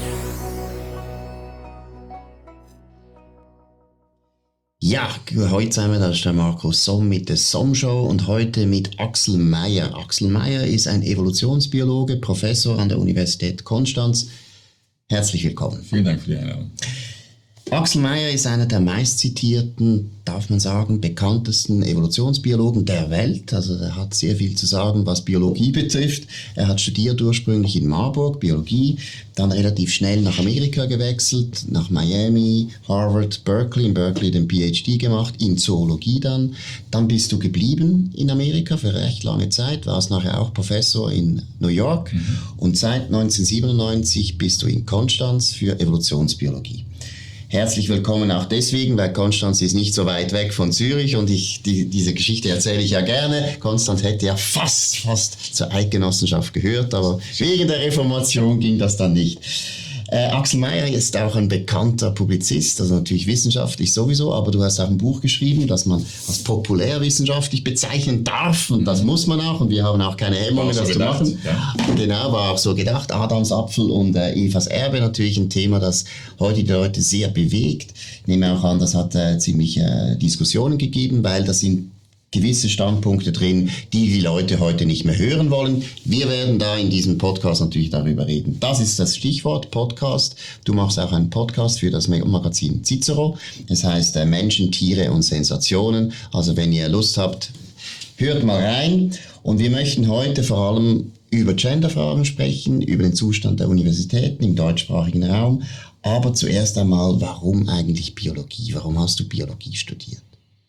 Ja, heute sind wir, das ist der Markus Somm mit der Somm Show und heute mit Axel Meyer. Axel Meyer ist ein Evolutionsbiologe, Professor an der Universität Konstanz. Herzlich willkommen. Vielen Dank für die Einladung. Axel Meyer ist einer der meistzitierten, darf man sagen, bekanntesten Evolutionsbiologen der Welt. Also er hat sehr viel zu sagen, was Biologie betrifft. Er hat studiert ursprünglich in Marburg Biologie, dann relativ schnell nach Amerika gewechselt, nach Miami, Harvard, Berkeley, in Berkeley den PhD gemacht, in Zoologie dann. Dann bist du geblieben in Amerika für recht lange Zeit, warst nachher auch Professor in New York und seit 1997 bist du in Konstanz für Evolutionsbiologie. Herzlich willkommen auch deswegen, weil Konstanz ist nicht so weit weg von Zürich und diese Geschichte erzähle ich ja gerne. Konstanz hätte ja fast zur Eidgenossenschaft gehört, aber wegen der Reformation ging das dann nicht. Axel Meyer ist auch ein bekannter Publizist, also natürlich wissenschaftlich sowieso, aber du hast auch ein Buch geschrieben, das man als populärwissenschaftlich bezeichnen darf und das muss man auch und wir haben auch keine Hemmungen, das zu machen. Ja. Genau, war auch so gedacht. Adams Apfel und Evas Erbe, natürlich ein Thema, das heute die Leute sehr bewegt. Ich nehme auch an, das hat ziemlich Diskussionen gegeben, weil das sind gewisse Standpunkte drin, die Leute heute nicht mehr hören wollen. Wir werden da in diesem Podcast natürlich darüber reden. Das ist das Stichwort Podcast. Du machst auch einen Podcast für das Magazin Cicero. Das heißt Menschen, Tiere und Sensationen. Also wenn ihr Lust habt, hört mal rein. Und wir möchten heute vor allem über Genderfragen sprechen, über den Zustand der Universitäten im deutschsprachigen Raum. Aber zuerst einmal, warum eigentlich Biologie? Warum hast du Biologie studiert?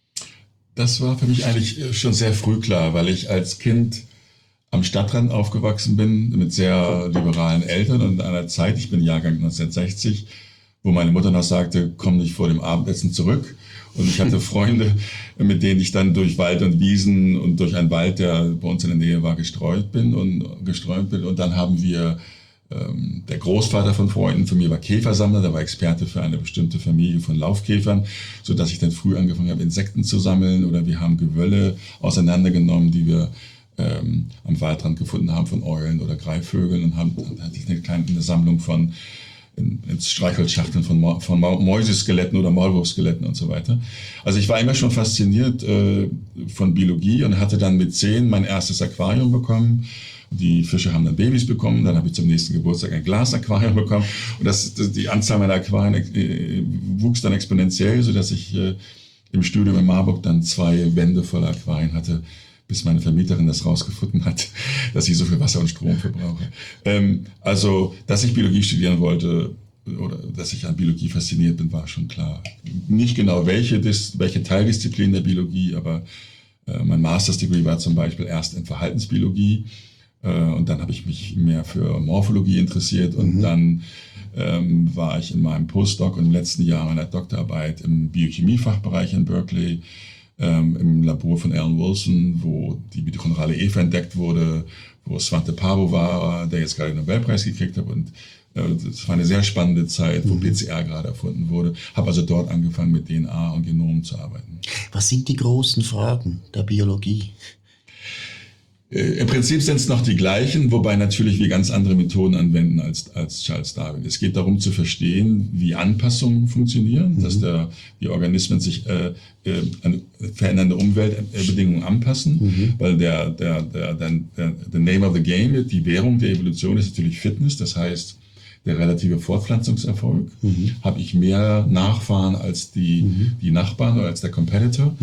Das war für mich eigentlich schon sehr früh klar, weil ich als Kind am Stadtrand aufgewachsen bin, mit sehr liberalen Eltern und in einer Zeit, ich bin Jahrgang 1960, wo meine Mutter noch sagte, komm nicht vor dem Abendessen zurück. Und ich hatte Freunde, mit denen ich dann durch Wald und Wiesen und durch einen Wald, der bei uns in der Nähe war, gestreut bin. Und dann haben wir der Großvater von Freunden von mir war Käfersammler, der war Experte für eine bestimmte Familie von Laufkäfern, so dass ich dann früh angefangen habe, Insekten zu sammeln, oder wir haben Gewölle auseinandergenommen, die wir am Waldrand gefunden haben von Eulen oder Greifvögeln, und dann hatte ich eine Sammlung von Streichholzschachteln von Mäuseskeletten oder Maulwurfskeletten und so weiter. Also ich war immer schon fasziniert von Biologie und hatte dann mit 10 mein erstes Aquarium bekommen. Die Fische haben dann Babys bekommen, dann habe ich zum nächsten Geburtstag ein Glasaquarium bekommen und die Anzahl meiner Aquarien wuchs dann exponentiell, sodass ich im Studium in Marburg dann 2 Wände voller Aquarien hatte, bis meine Vermieterin das rausgefunden hat, dass ich so viel Wasser und Strom verbrauche. Also, dass ich Biologie studieren wollte oder dass ich an Biologie fasziniert bin, war schon klar. Nicht genau welche Teildisziplin der Biologie, aber mein Master's-Degree war zum Beispiel erst in Verhaltensbiologie. Und dann habe ich mich mehr für Morphologie interessiert und dann war ich in meinem Postdoc und im letzten Jahr meiner Doktorarbeit im Biochemie-Fachbereich in Berkeley, im Labor von Alan Wilson, wo die mitochondrale Eva entdeckt wurde, wo Svante Pääbo war, der jetzt gerade den Nobelpreis gekriegt hat. Und das war eine sehr spannende Zeit, wo PCR gerade erfunden wurde. Habe also dort angefangen, mit DNA und Genomen zu arbeiten. Was sind die großen Fragen der Biologie? Im Prinzip sind es noch die gleichen, wobei natürlich wir ganz andere Methoden anwenden als Charles Darwin. Es geht darum zu verstehen, wie Anpassungen funktionieren, dass die Organismen sich an verändernde Umweltbedingungen anpassen, weil der Name of the Game, die Währung der Evolution ist natürlich Fitness, das heißt der relative Fortpflanzungserfolg. Habe ich mehr Nachfahren als die Nachbarn oder als der Competitor?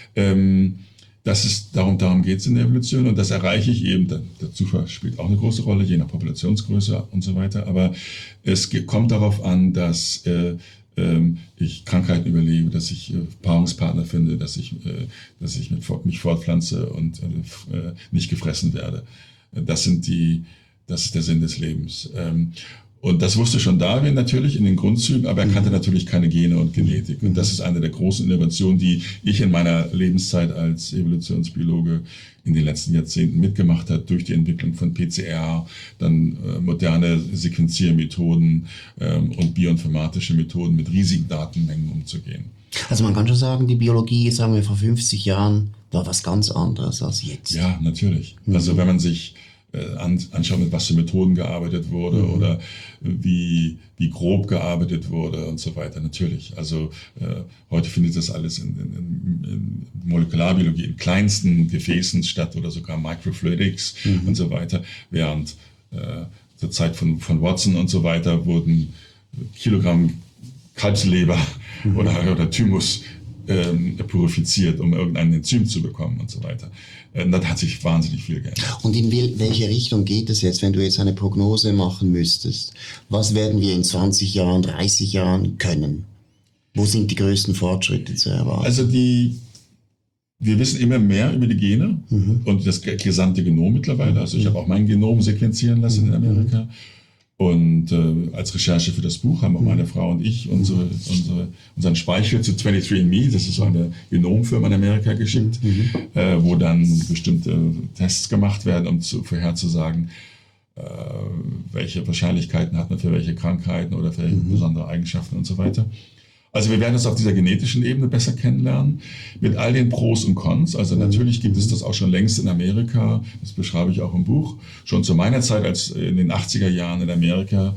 Darum geht es in der Evolution und das erreiche ich eben, der Zufall spielt auch eine große Rolle, je nach Populationsgröße und so weiter, aber es kommt darauf an, dass ich Krankheiten überlebe, dass ich Paarungspartner finde, dass ich mich fortpflanze und nicht gefressen werde. Das ist der Sinn des Lebens. Und das wusste schon Darwin natürlich in den Grundzügen, aber er kannte natürlich keine Gene und Genetik. Und das ist eine der großen Innovationen, die ich in meiner Lebenszeit als Evolutionsbiologe in den letzten Jahrzehnten mitgemacht habe, durch die Entwicklung von PCR, dann moderne Sequenziermethoden und bioinformatische Methoden mit riesigen Datenmengen umzugehen. Also man kann schon sagen, die Biologie, sagen wir vor 50 Jahren, war was ganz anderes als jetzt. Ja, natürlich. Also wenn man sich anschauen, mit was für Methoden gearbeitet wurde oder wie grob gearbeitet wurde und so weiter. Natürlich. Also heute findet das alles in Molekularbiologie in kleinsten Gefäßen statt oder sogar Microfluidics und so weiter. Während zur Zeit von Watson und so weiter wurden Kilogramm Kalbsleber oder Thymus purifiziert, um irgendein Enzym zu bekommen und so weiter. Das hat sich wahnsinnig viel geändert. Und in welche Richtung geht es jetzt, wenn du jetzt eine Prognose machen müsstest? Was werden wir in 20 Jahren, 30 Jahren können? Wo sind die größten Fortschritte zu erwarten? Also wir wissen immer mehr über die Gene und das gesamte Genom mittlerweile. Also ich habe auch mein Genom sequenzieren lassen in Amerika. Und als Recherche für das Buch haben auch meine Frau und ich unseren Speichel zu 23andMe, das ist so eine Genomfirma in Amerika, geschickt, wo dann bestimmte Tests gemacht werden, um vorherzusagen, welche Wahrscheinlichkeiten hat man für welche Krankheiten oder für besondere Eigenschaften und so weiter. Also wir werden es auf dieser genetischen Ebene besser kennenlernen, mit all den Pros und Cons. Also natürlich gibt es das auch schon längst in Amerika, das beschreibe ich auch im Buch. Schon zu meiner Zeit, als in den 80er Jahren in Amerika,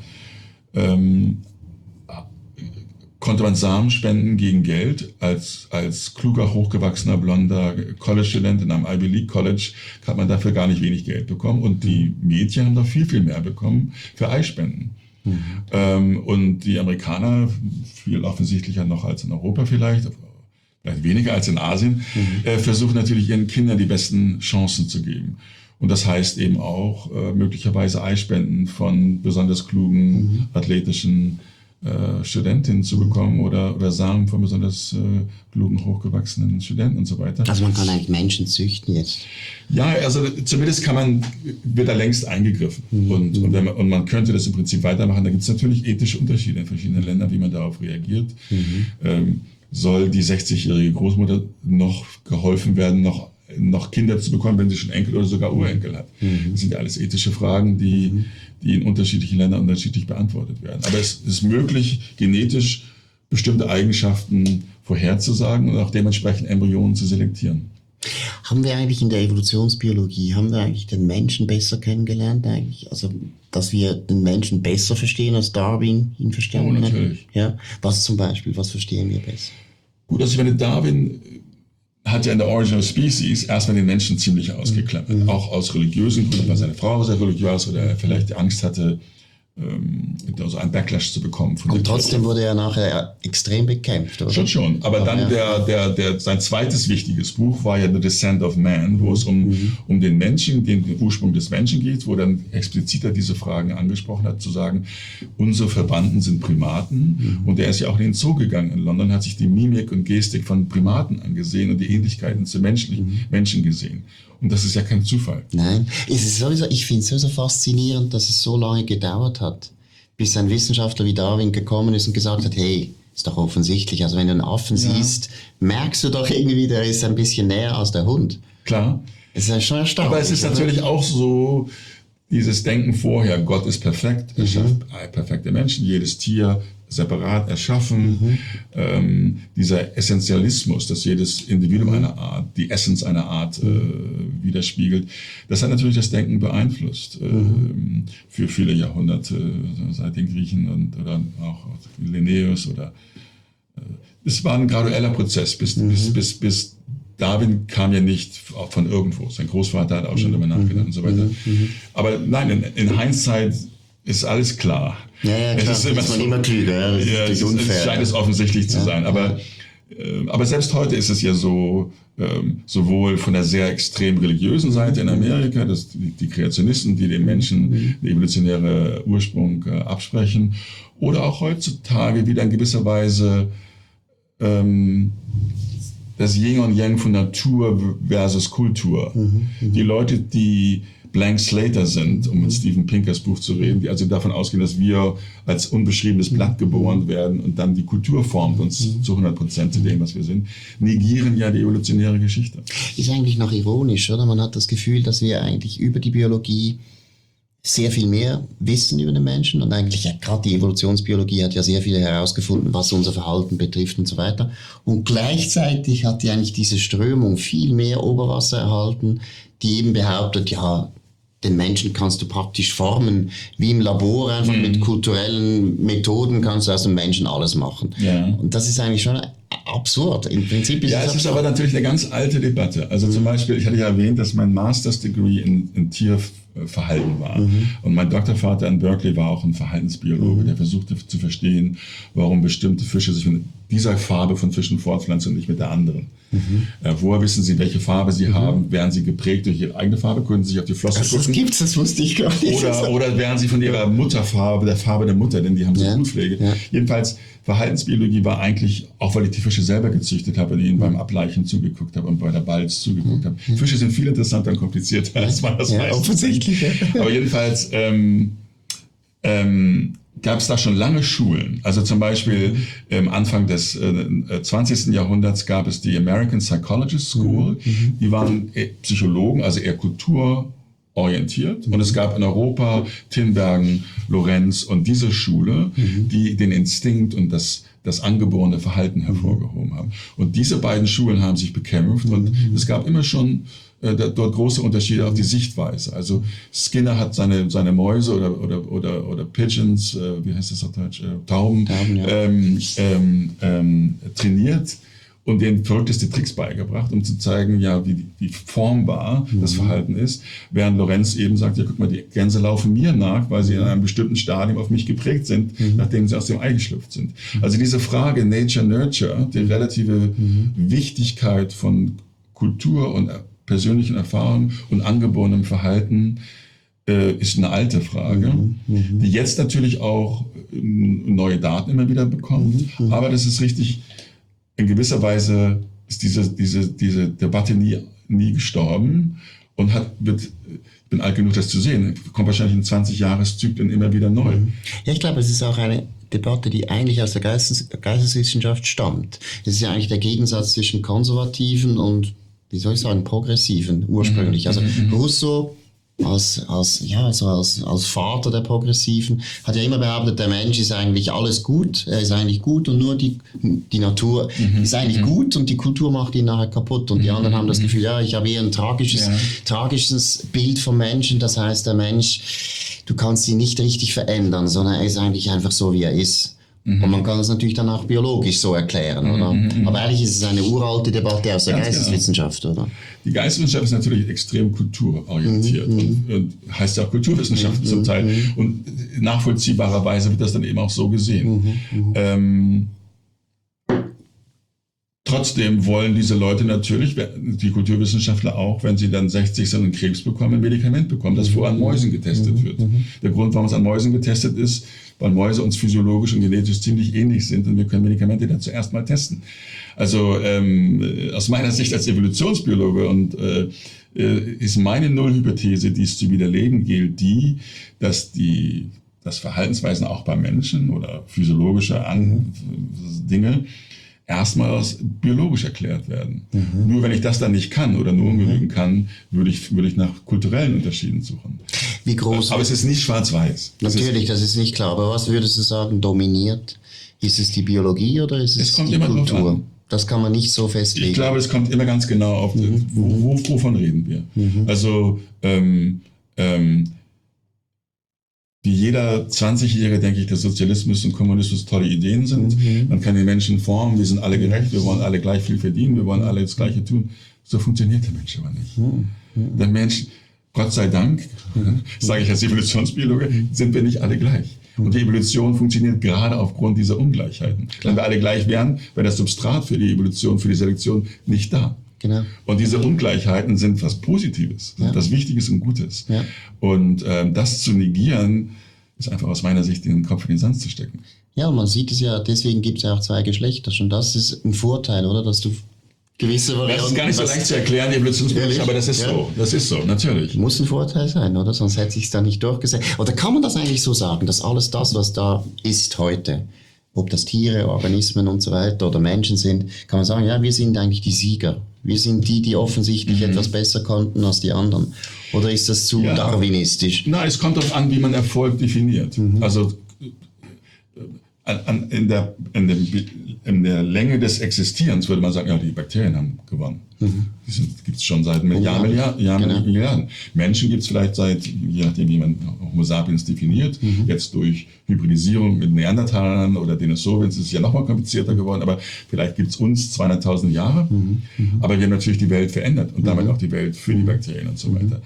konnte man Samen spenden gegen Geld. Als kluger, hochgewachsener, blonder College-Student in einem Ivy League College hat man dafür gar nicht wenig Geld bekommen. Und die Mädchen haben doch viel, viel mehr bekommen für Eispenden. Und die Amerikaner, viel offensichtlicher noch als in Europa vielleicht weniger als in Asien, versuchen natürlich ihren Kindern die besten Chancen zu geben. Und das heißt eben auch möglicherweise Eispenden von besonders klugen, athletischen Studentinnen zu bekommen oder Samen von besonders klugen, hochgewachsenen Studenten und so weiter. Also man kann eigentlich Menschen züchten jetzt. Ja, also zumindest wird da längst eingegriffen. Und man könnte das im Prinzip weitermachen. Da gibt es natürlich ethische Unterschiede in verschiedenen Ländern, wie man darauf reagiert. Soll die 60-jährige Großmutter noch geholfen werden, noch Kinder zu bekommen, wenn sie schon Enkel oder sogar Urenkel hat? Das sind ja alles ethische Fragen, die in unterschiedlichen Ländern unterschiedlich beantwortet werden. Aber es ist möglich, genetisch bestimmte Eigenschaften vorherzusagen und auch dementsprechend Embryonen zu selektieren. Haben wir eigentlich in der Evolutionsbiologie, den Menschen besser kennengelernt eigentlich? Also, dass wir den Menschen besser verstehen, als Darwin ihn verstanden hat? Natürlich. Ja. Was zum Beispiel, was verstehen wir besser? Gut, also ich meine, Darwin hat ja in der Origin of Species erstmal den Menschen ziemlich ausgeklammert. Auch aus religiösen Gründen, weil seine Frau sehr religiös oder er vielleicht die Angst hatte, also einen Backlash zu bekommen. Und trotzdem wurde er nachher extrem bekämpft, oder? Schon. Aber dann sein zweites wichtiges Buch war ja The Descent of Man, wo es um den Menschen, den Ursprung des Menschen geht, wo dann expliziter diese Fragen angesprochen hat, zu sagen, unsere Verwandten sind Primaten. Und er ist ja auch in den Zoo gegangen in London, hat sich die Mimik und Gestik von Primaten angesehen und die Ähnlichkeiten zu Menschen gesehen. Und das ist ja kein Zufall. Nein, ich finde es sowieso faszinierend, dass es so lange gedauert hat, bis ein Wissenschaftler wie Darwin gekommen ist und gesagt hat, hey, ist doch offensichtlich, also wenn du einen Affen siehst, merkst du doch irgendwie, der ist ein bisschen näher als der Hund. Klar. Das ist ja schon erstaunlich. Aber es ist natürlich auch so, dieses Denken vorher, Gott ist perfekt, er schafft perfekte Menschen, jedes Tier separat erschaffen, dieser Essentialismus, dass jedes Individuum einer Art, die Essenz einer Art widerspiegelt, das hat natürlich das Denken beeinflusst für viele Jahrhunderte, seit den Griechen oder auch Linnaeus es war ein gradueller Prozess, bis Darwin kam ja nicht von irgendwo. Sein Großvater hat auch schon darüber nachgedacht und so weiter. Aber nein, in Hindsight ist alles klar. Ja, klar. Es ist man immer klüger. Es scheint es offensichtlich zu sein. Aber selbst heute ist es ja so, sowohl von der sehr extrem religiösen Seite in Amerika, dass die Kreationisten, die dem Menschen den evolutionären Ursprung absprechen, oder auch heutzutage wieder in gewisser Weise das Yin und Yang von Natur versus Kultur. Die Leute, die Blank Slater sind, um mit Steven Pinkers Buch zu reden, die also davon ausgehen, dass wir als unbeschriebenes Blatt geboren werden und dann die Kultur formt uns zu 100% zu dem, was wir sind, negieren ja die evolutionäre Geschichte. Ist eigentlich noch ironisch, oder? Man hat das Gefühl, dass wir eigentlich über die Biologie sehr viel mehr wissen über den Menschen und eigentlich ja, gerade die Evolutionsbiologie hat ja sehr viel herausgefunden, was unser Verhalten betrifft und so weiter. Und gleichzeitig hat die eigentlich diese Strömung viel mehr Oberwasser erhalten, die eben behauptet, ja, den Menschen kannst du praktisch formen, wie im Labor, einfach mit kulturellen Methoden kannst du aus dem Menschen alles machen. Ja. Und das ist eigentlich schon absurd. Im Prinzip ist es ist aber natürlich eine ganz alte Debatte. Also zum Beispiel, ich hatte ja erwähnt, dass mein Master's Degree in Tierverhalten war. Und mein Doktorvater in Berkeley war auch ein Verhaltensbiologe, der versuchte zu verstehen, warum bestimmte Fische sich mit dieser Farbe von Fischen fortpflanzen und nicht mit der anderen. Woher wissen sie, welche Farbe sie haben? Werden sie geprägt durch ihre eigene Farbe? Können sie sich auf die Flossen gucken? Das gibt's, das wusste ich gar nicht. Oder werden sie von ihrer Mutterfarbe, der Farbe der Mutter, denn die haben so Blutpflege. Ja. Jedenfalls, Verhaltensbiologie war eigentlich, auch weil ich die Fische selber gezüchtet habe und ihnen beim Ableichen zugeguckt habe und bei der Balz zugeguckt habe. Fische sind viel interessanter und komplizierter, als man das weiß. Offensichtlich. Aber jedenfalls gab es da schon lange Schulen. Also zum Beispiel Anfang des 20. Jahrhunderts gab es die American Psychologist School. Die waren Psychologen, also eher kulturorientiert. Und es gab in Europa Tinbergen, Lorenz und diese Schule, die den Instinkt und das angeborene Verhalten hervorgehoben haben. Und diese beiden Schulen haben sich bekämpft und es gab immer schon dort große Unterschiede auf die Sichtweise. Also Skinner hat seine Mäuse oder Pigeons, wie heißt das auf Deutsch, Tauben trainiert und denen verrückteste Tricks beigebracht, um zu zeigen, ja, wie formbar das Verhalten ist. Während Lorenz eben sagt, ja, guck mal, die Gänse laufen mir nach, weil sie in einem bestimmten Stadium auf mich geprägt sind, nachdem sie aus dem Ei geschlüpft sind. Also diese Frage Nature-Nurture, die relative Wichtigkeit von Kultur und persönlichen Erfahrungen und angeborenem Verhalten ist eine alte Frage, die jetzt natürlich auch neue Daten immer wieder bekommt. Aber das ist richtig, in gewisser Weise ist diese Debatte nie gestorben und ich bin alt genug, das zu sehen, kommt wahrscheinlich in 20 Jahreszyklen immer wieder neu. Ja, ich glaube, es ist auch eine Debatte, die eigentlich aus der Geisteswissenschaft stammt. Es ist ja eigentlich der Gegensatz zwischen Konservativen und, wie soll ich sagen, Progressiven ursprünglich. Also Rousseau als Vater der Progressiven hat ja immer behauptet, der Mensch ist eigentlich alles gut, er ist eigentlich gut und nur die Natur ist eigentlich gut und die Kultur macht ihn nachher kaputt. Und die anderen haben das Gefühl, ja, ich habe eher ein tragisches Bild vom Menschen, das heißt, der Mensch, du kannst ihn nicht richtig verändern, sondern er ist eigentlich einfach so, wie er ist. Und man kann das natürlich dann auch biologisch so erklären, oder? Aber eigentlich ist es eine uralte Debatte aus der Geisteswissenschaft, oder? Die Geisteswissenschaft ist natürlich extrem kulturorientiert und heißt ja auch Kulturwissenschaften zum Teil. Und nachvollziehbarerweise wird das dann eben auch so gesehen. Trotzdem wollen diese Leute natürlich, die Kulturwissenschaftler auch, wenn sie dann 60 sind und Krebs bekommen, ein Medikament bekommen, das vorher an Mäusen getestet wird. Der Grund, warum es an Mäusen getestet ist, weil Mäuse uns physiologisch und genetisch ziemlich ähnlich sind und wir können Medikamente dann zuerst mal testen. Also aus meiner Sicht als Evolutionsbiologe und ist meine Nullhypothese, die es zu widerlegen gilt, dass Verhaltensweisen auch bei Menschen oder physiologische Dinge erstmal biologisch erklärt werden. Nur wenn ich das dann nicht kann oder nur ungenügend kann, würde ich nach kulturellen Unterschieden suchen. Wie groß? Aber es ist nicht schwarz-weiß. Natürlich, das ist nicht klar. Aber was würdest du sagen, dominiert? Ist es die Biologie oder ist es die Kultur? Das kann man nicht so festlegen. Ich glaube, es kommt immer ganz genau auf, wovon reden wir. Also, wie jeder 20-Jährige denke ich, dass Sozialismus und Kommunismus tolle Ideen sind. Man kann die Menschen formen, wir sind alle gerecht, wir wollen alle gleich viel verdienen, wir wollen alle das Gleiche tun. So funktioniert der Mensch aber nicht. Der Mensch, Gott sei Dank, sage ich als Evolutionsbiologe, sind wir nicht alle gleich. Und die Evolution funktioniert gerade aufgrund dieser Ungleichheiten. Wenn wir alle gleich wären, wäre das Substrat für die Evolution, für die Selektion nicht da. Genau. Und diese Ungleichheiten sind was Positives, sind was Wichtiges und Gutes. Ja. Und das zu negieren, ist einfach aus meiner Sicht den Kopf in den Sand zu stecken. Ja, man sieht es ja, deswegen gibt es ja auch zwei Geschlechter. Schon das ist ein Vorteil, oder? Dass du gewisse Varianten... Das ist gar nicht so leicht zu erklären, evolutionsbiologisch, aber das ist so. Das ist so, natürlich. Muss ein Vorteil sein, oder? Sonst hätte sich es da nicht durchgesetzt. Oder kann man das eigentlich so sagen, dass alles das, was da ist heute, ob das Tiere, Organismen und so weiter oder Menschen sind, kann man sagen, ja, wir sind eigentlich die Sieger. Wir sind die offensichtlich etwas besser konnten als die anderen. Oder ist das zu darwinistisch? Nein, es kommt darauf an, wie man Erfolg definiert. Also in der Länge des Existierens würde man sagen, ja, die Bakterien haben gewonnen. Die gibt es schon seit Milliarden. Menschen gibt es vielleicht seit, je nachdem wie man Homo sapiens definiert, jetzt durch Hybridisierung mit Neandertalern oder Denisovans ist es ja nochmal komplizierter geworden, aber vielleicht gibt es uns 200.000 Jahre, aber wir haben natürlich die Welt verändert und damit auch die Welt für die Bakterien und so weiter.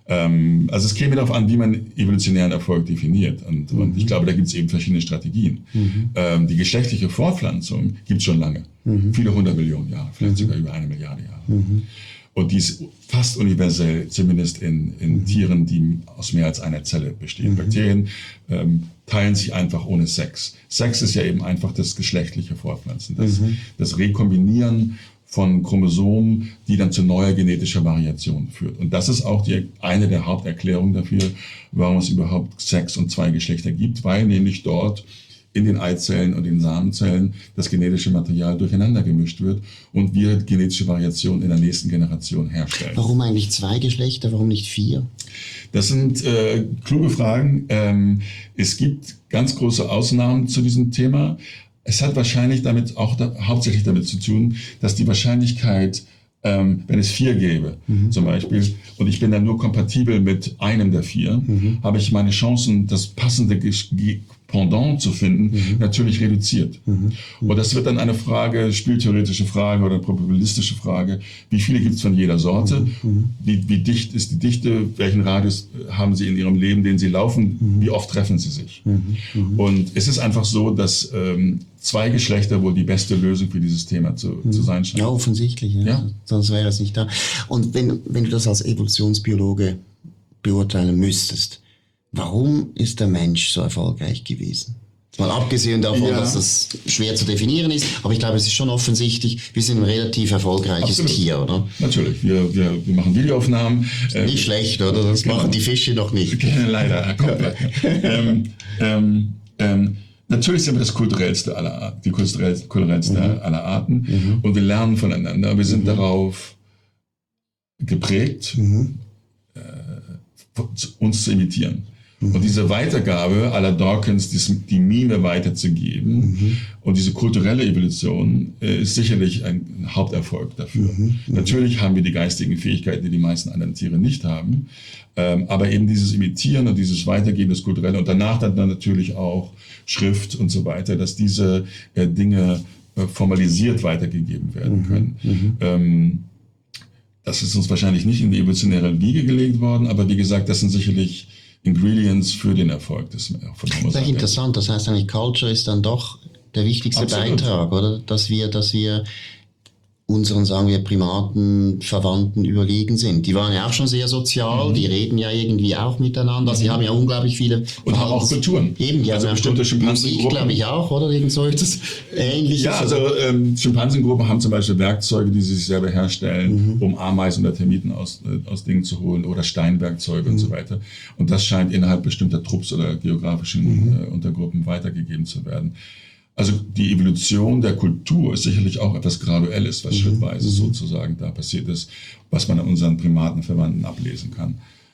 Also es käme darauf an, wie man evolutionären Erfolg definiert. Und ich glaube, da gibt es eben verschiedene Strategien. Die geschlechtliche Fortpflanzung gibt es schon lange. Viele 100 Millionen Jahre, vielleicht sogar über 1 Milliarde Jahre. Und die ist fast universell, zumindest in Tieren, die aus mehr als einer Zelle bestehen. Bakterien teilen sich einfach ohne Sex. Sex ist ja eben einfach das geschlechtliche Fortpflanzen, das Rekombinieren von Chromosomen, die dann zu neuer genetischer Variation führt. Und das ist auch eine der Haupterklärungen dafür, warum es überhaupt Sex und zwei Geschlechter gibt, weil nämlich dort in den Eizellen und den Samenzellen das genetische Material durcheinander gemischt wird und wir genetische Variation in der nächsten Generation herstellen. Warum eigentlich 2 Geschlechter, warum nicht 4? Das sind kluge Fragen. Es gibt ganz große Ausnahmen zu diesem Thema. Es hat wahrscheinlich hauptsächlich damit zu tun, dass die Wahrscheinlichkeit, wenn es 4 gäbe, zum Beispiel, und ich bin dann nur kompatibel mit einem der 4, habe ich meine Chancen, das passende Pendant zu finden, natürlich reduziert. Und das wird dann eine Frage, spieltheoretische Frage oder probabilistische Frage, wie viele gibt es von jeder Sorte, wie dicht ist die Dichte, welchen Radius haben sie in ihrem Leben, den sie laufen, wie oft treffen sie sich. Und es ist einfach so, dass 2 Geschlechter wohl die beste Lösung für dieses Thema zu sein scheint. Ja, offensichtlich. Ja. Sonst wäre es nicht da. Und wenn du das als Evolutionsbiologe beurteilen müsstest, warum ist der Mensch so erfolgreich gewesen? Mal abgesehen davon, dass das schwer zu definieren ist, aber ich glaube, es ist schon offensichtlich, wir sind ein relativ erfolgreiches Tier, oder? Natürlich, wir machen Videoaufnahmen. Nicht schlecht, oder? Das machen die Fische noch nicht. Leider, komplett. Natürlich sind wir das kulturellste aller Arten, die kulturellste aller Arten und wir lernen voneinander. Wir sind darauf geprägt, uns zu imitieren. Und diese Weitergabe aller Dawkins, die Mime weiterzugeben und diese kulturelle Evolution ist sicherlich ein Haupterfolg dafür. Natürlich haben wir die geistigen Fähigkeiten, die die meisten anderen Tiere nicht haben, aber eben dieses Imitieren und dieses Weitergeben, das Kulturelle und danach dann natürlich auch Schrift und so weiter, dass diese Dinge formalisiert weitergegeben werden können. Das ist uns wahrscheinlich nicht in die evolutionäre Wiege gelegt worden, aber wie gesagt, das sind sicherlich Ingredients für den Erfolg von Homo sapiens. Das ist interessant, das heißt eigentlich Culture ist dann doch der wichtigste Beitrag, oder? Dass wir unseren, sagen wir, Primatenverwandten überlegen sind. Die waren ja auch schon sehr sozial, die reden ja irgendwie auch miteinander, sie haben ja unglaublich viele... Und haben auch Kulturen. Eben, die haben bestimmte Schimpansengruppen. glaube ich auch, oder? Irgend so etwas Ähnliches. Ja, also Schimpansengruppen haben zum Beispiel Werkzeuge, die sie sich selber herstellen, um Ameisen oder Termiten aus Dingen zu holen oder Steinwerkzeuge und so weiter. Und das scheint innerhalb bestimmter Trupps oder geografischen Untergruppen weitergegeben zu werden. Also die Evolution der Kultur ist sicherlich auch etwas Graduelles, was schrittweise sozusagen da passiert ist, was man an unseren Primatenverwandten ablesen kann.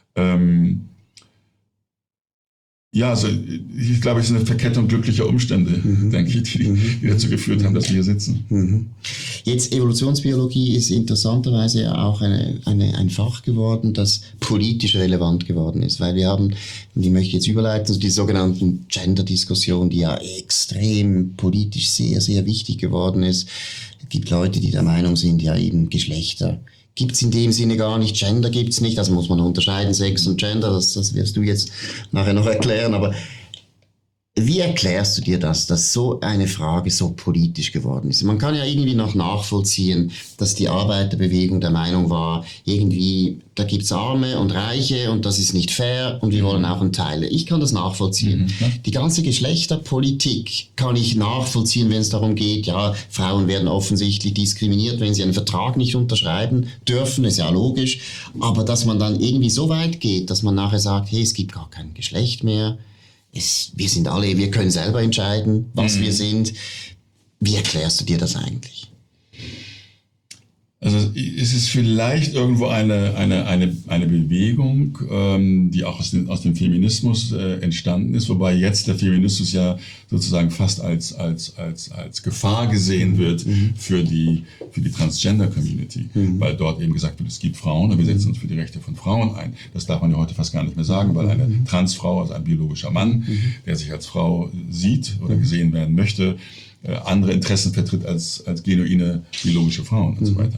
Ja, also ich glaube, es ist eine Verkettung glücklicher Umstände, denke ich, die dazu geführt haben, dass wir hier sitzen. Jetzt Evolutionsbiologie ist interessanterweise auch ein Fach geworden, das politisch relevant geworden ist, weil wir haben, und ich möchte jetzt überleiten, also die sogenannten Gender-Diskussion, die ja extrem politisch sehr, sehr wichtig geworden ist. Es gibt Leute, die der Meinung sind, ja eben Geschlechter gibt's in dem Sinne gar nicht, Gender gibt's nicht, also muss man unterscheiden, Sex und Gender, das wirst du jetzt nachher noch erklären, aber wie erklärst du dir das, dass so eine Frage so politisch geworden ist? Man kann ja irgendwie noch nachvollziehen, dass die Arbeiterbewegung der Meinung war, irgendwie, da gibt's Arme und Reiche und das ist nicht fair und wir wollen auch einen Teil. Ich kann das nachvollziehen. Die ganze Geschlechterpolitik kann ich nachvollziehen, wenn es darum geht, ja, Frauen werden offensichtlich diskriminiert, wenn sie einen Vertrag nicht unterschreiben dürfen, ist ja logisch. Aber dass man dann irgendwie so weit geht, dass man nachher sagt, hey, es gibt gar kein Geschlecht mehr, wir können selber entscheiden, was wir sind. Wie erklärst du dir das eigentlich? Also es ist vielleicht irgendwo eine Bewegung, die auch aus dem Feminismus entstanden ist, wobei jetzt der Feminismus ja sozusagen fast als Gefahr gesehen wird für die Transgender-Community, weil dort eben gesagt wird, es gibt Frauen und wir setzen uns für die Rechte von Frauen ein. Das darf man ja heute fast gar nicht mehr sagen, weil eine Transfrau, also ein biologischer Mann, der sich als Frau sieht oder gesehen werden möchte, andere Interessen vertritt als genuine biologische Frauen und so weiter.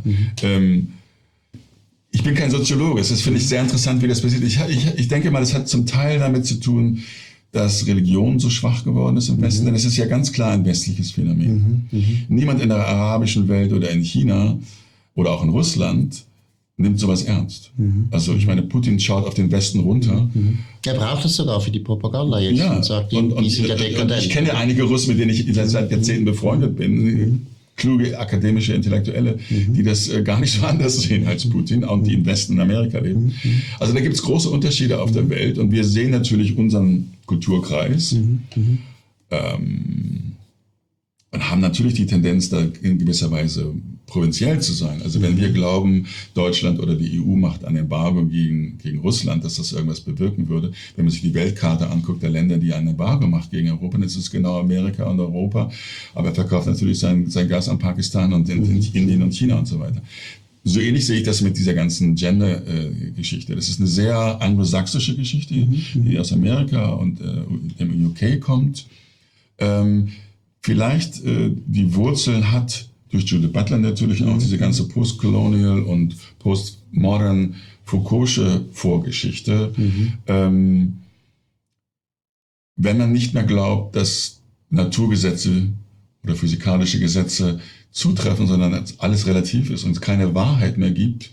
Ich bin kein Soziologe, das finde ich sehr interessant, wie das passiert. Ich denke mal, das hat zum Teil damit zu tun, dass Religion so schwach geworden ist im Westen, denn es ist ja ganz klar ein westliches Phänomen. Niemand in der arabischen Welt oder in China oder auch in Russland nimmt sowas ernst. Also ich meine, Putin schaut auf den Westen runter. Er braucht es sogar für die Propaganda jetzt ja, und sagt, und die sind ja dekadent. ich kenne einige Russen, mit denen ich seit Jahrzehnten befreundet bin, kluge akademische Intellektuelle, die das gar nicht so anders sehen als Putin und die im Westen in Amerika leben. Also da gibt es große Unterschiede auf der Welt und wir sehen natürlich unseren Kulturkreis und haben natürlich die Tendenz, da in gewisser Weise provinziell zu sein. Also wenn wir glauben, Deutschland oder die EU macht ein Embargo gegen Russland, dass das irgendwas bewirken würde, wenn man sich die Weltkarte anguckt, der Länder, die ein Embargo macht gegen Europa, dann ist es genau Amerika und Europa, aber er verkauft natürlich sein Gas an Pakistan und in Indien und China und so weiter. So ähnlich sehe ich das mit dieser ganzen Gender-Geschichte. Das ist eine sehr anglosächsische Geschichte, die aus Amerika und dem UK kommt. Vielleicht die Wurzeln hat durch Judith Butler natürlich auch diese ganze Postcolonial und Postmodern Foucault'sche Vorgeschichte. Wenn man nicht mehr glaubt, dass Naturgesetze oder physikalische Gesetze zutreffen, sondern alles relativ ist und es keine Wahrheit mehr gibt,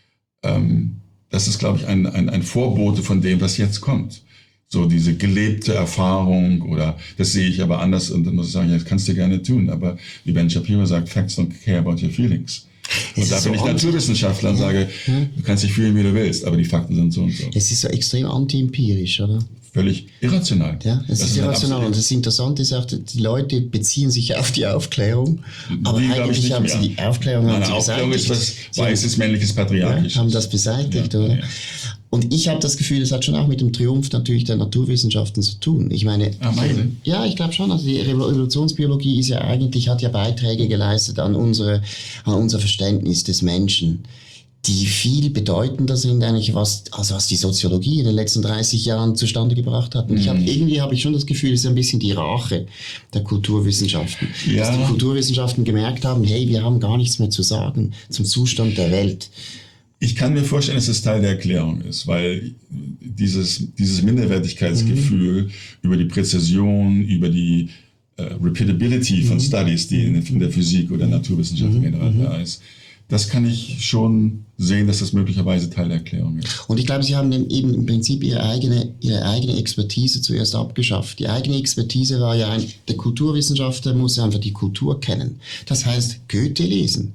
das ist, glaube ich, ein Vorbote von dem, was jetzt kommt. So diese gelebte Erfahrung oder das sehe ich aber anders und dann muss ich sagen, ja, das kannst du gerne tun, aber wie Ben Shapiro sagt, Facts don't care about your feelings. Und da bin ich Naturwissenschaftler und sage, du kannst dich fühlen, wie du willst, aber die Fakten sind so und so. Es ist so extrem anti-empirisch, oder? Völlig irrational. Ja, es ist irrational. Und das Interessante ist auch, die Leute beziehen sich auf die Aufklärung, aber eigentlich haben sie die Aufklärung Eine Aufklärung ist was weißes, männliches, patriarchisches. Ja, haben das beseitigt, ja, oder? Ja. Und ich habe das Gefühl, das hat schon auch mit dem Triumph natürlich der Naturwissenschaften zu tun. Ich meine, ja, ich glaube schon. Also die Evolutionsbiologie ist ja eigentlich, hat ja Beiträge geleistet an unser Verständnis des Menschen, die viel bedeutender sind eigentlich, was die Soziologie in den letzten 30 Jahren zustande gebracht hat. Und irgendwie habe ich schon das Gefühl, es ist ein bisschen die Rache der Kulturwissenschaften. Ja. Dass die Kulturwissenschaften gemerkt haben, hey, wir haben gar nichts mehr zu sagen zum Zustand der Welt. Ich kann mir vorstellen, dass es Teil der Erklärung ist, weil dieses Minderwertigkeitsgefühl über die Präzision, über die Repeatability von Studies, die in der Physik oder Naturwissenschaften generell da ist, das kann ich schon sehen, dass das möglicherweise Teil der Erklärung ist. Und ich glaube, Sie haben eben im Prinzip Ihre eigene Expertise zuerst abgeschafft. Die eigene Expertise war ja, der Kulturwissenschaftler muss einfach die Kultur kennen. Das heißt, Goethe lesen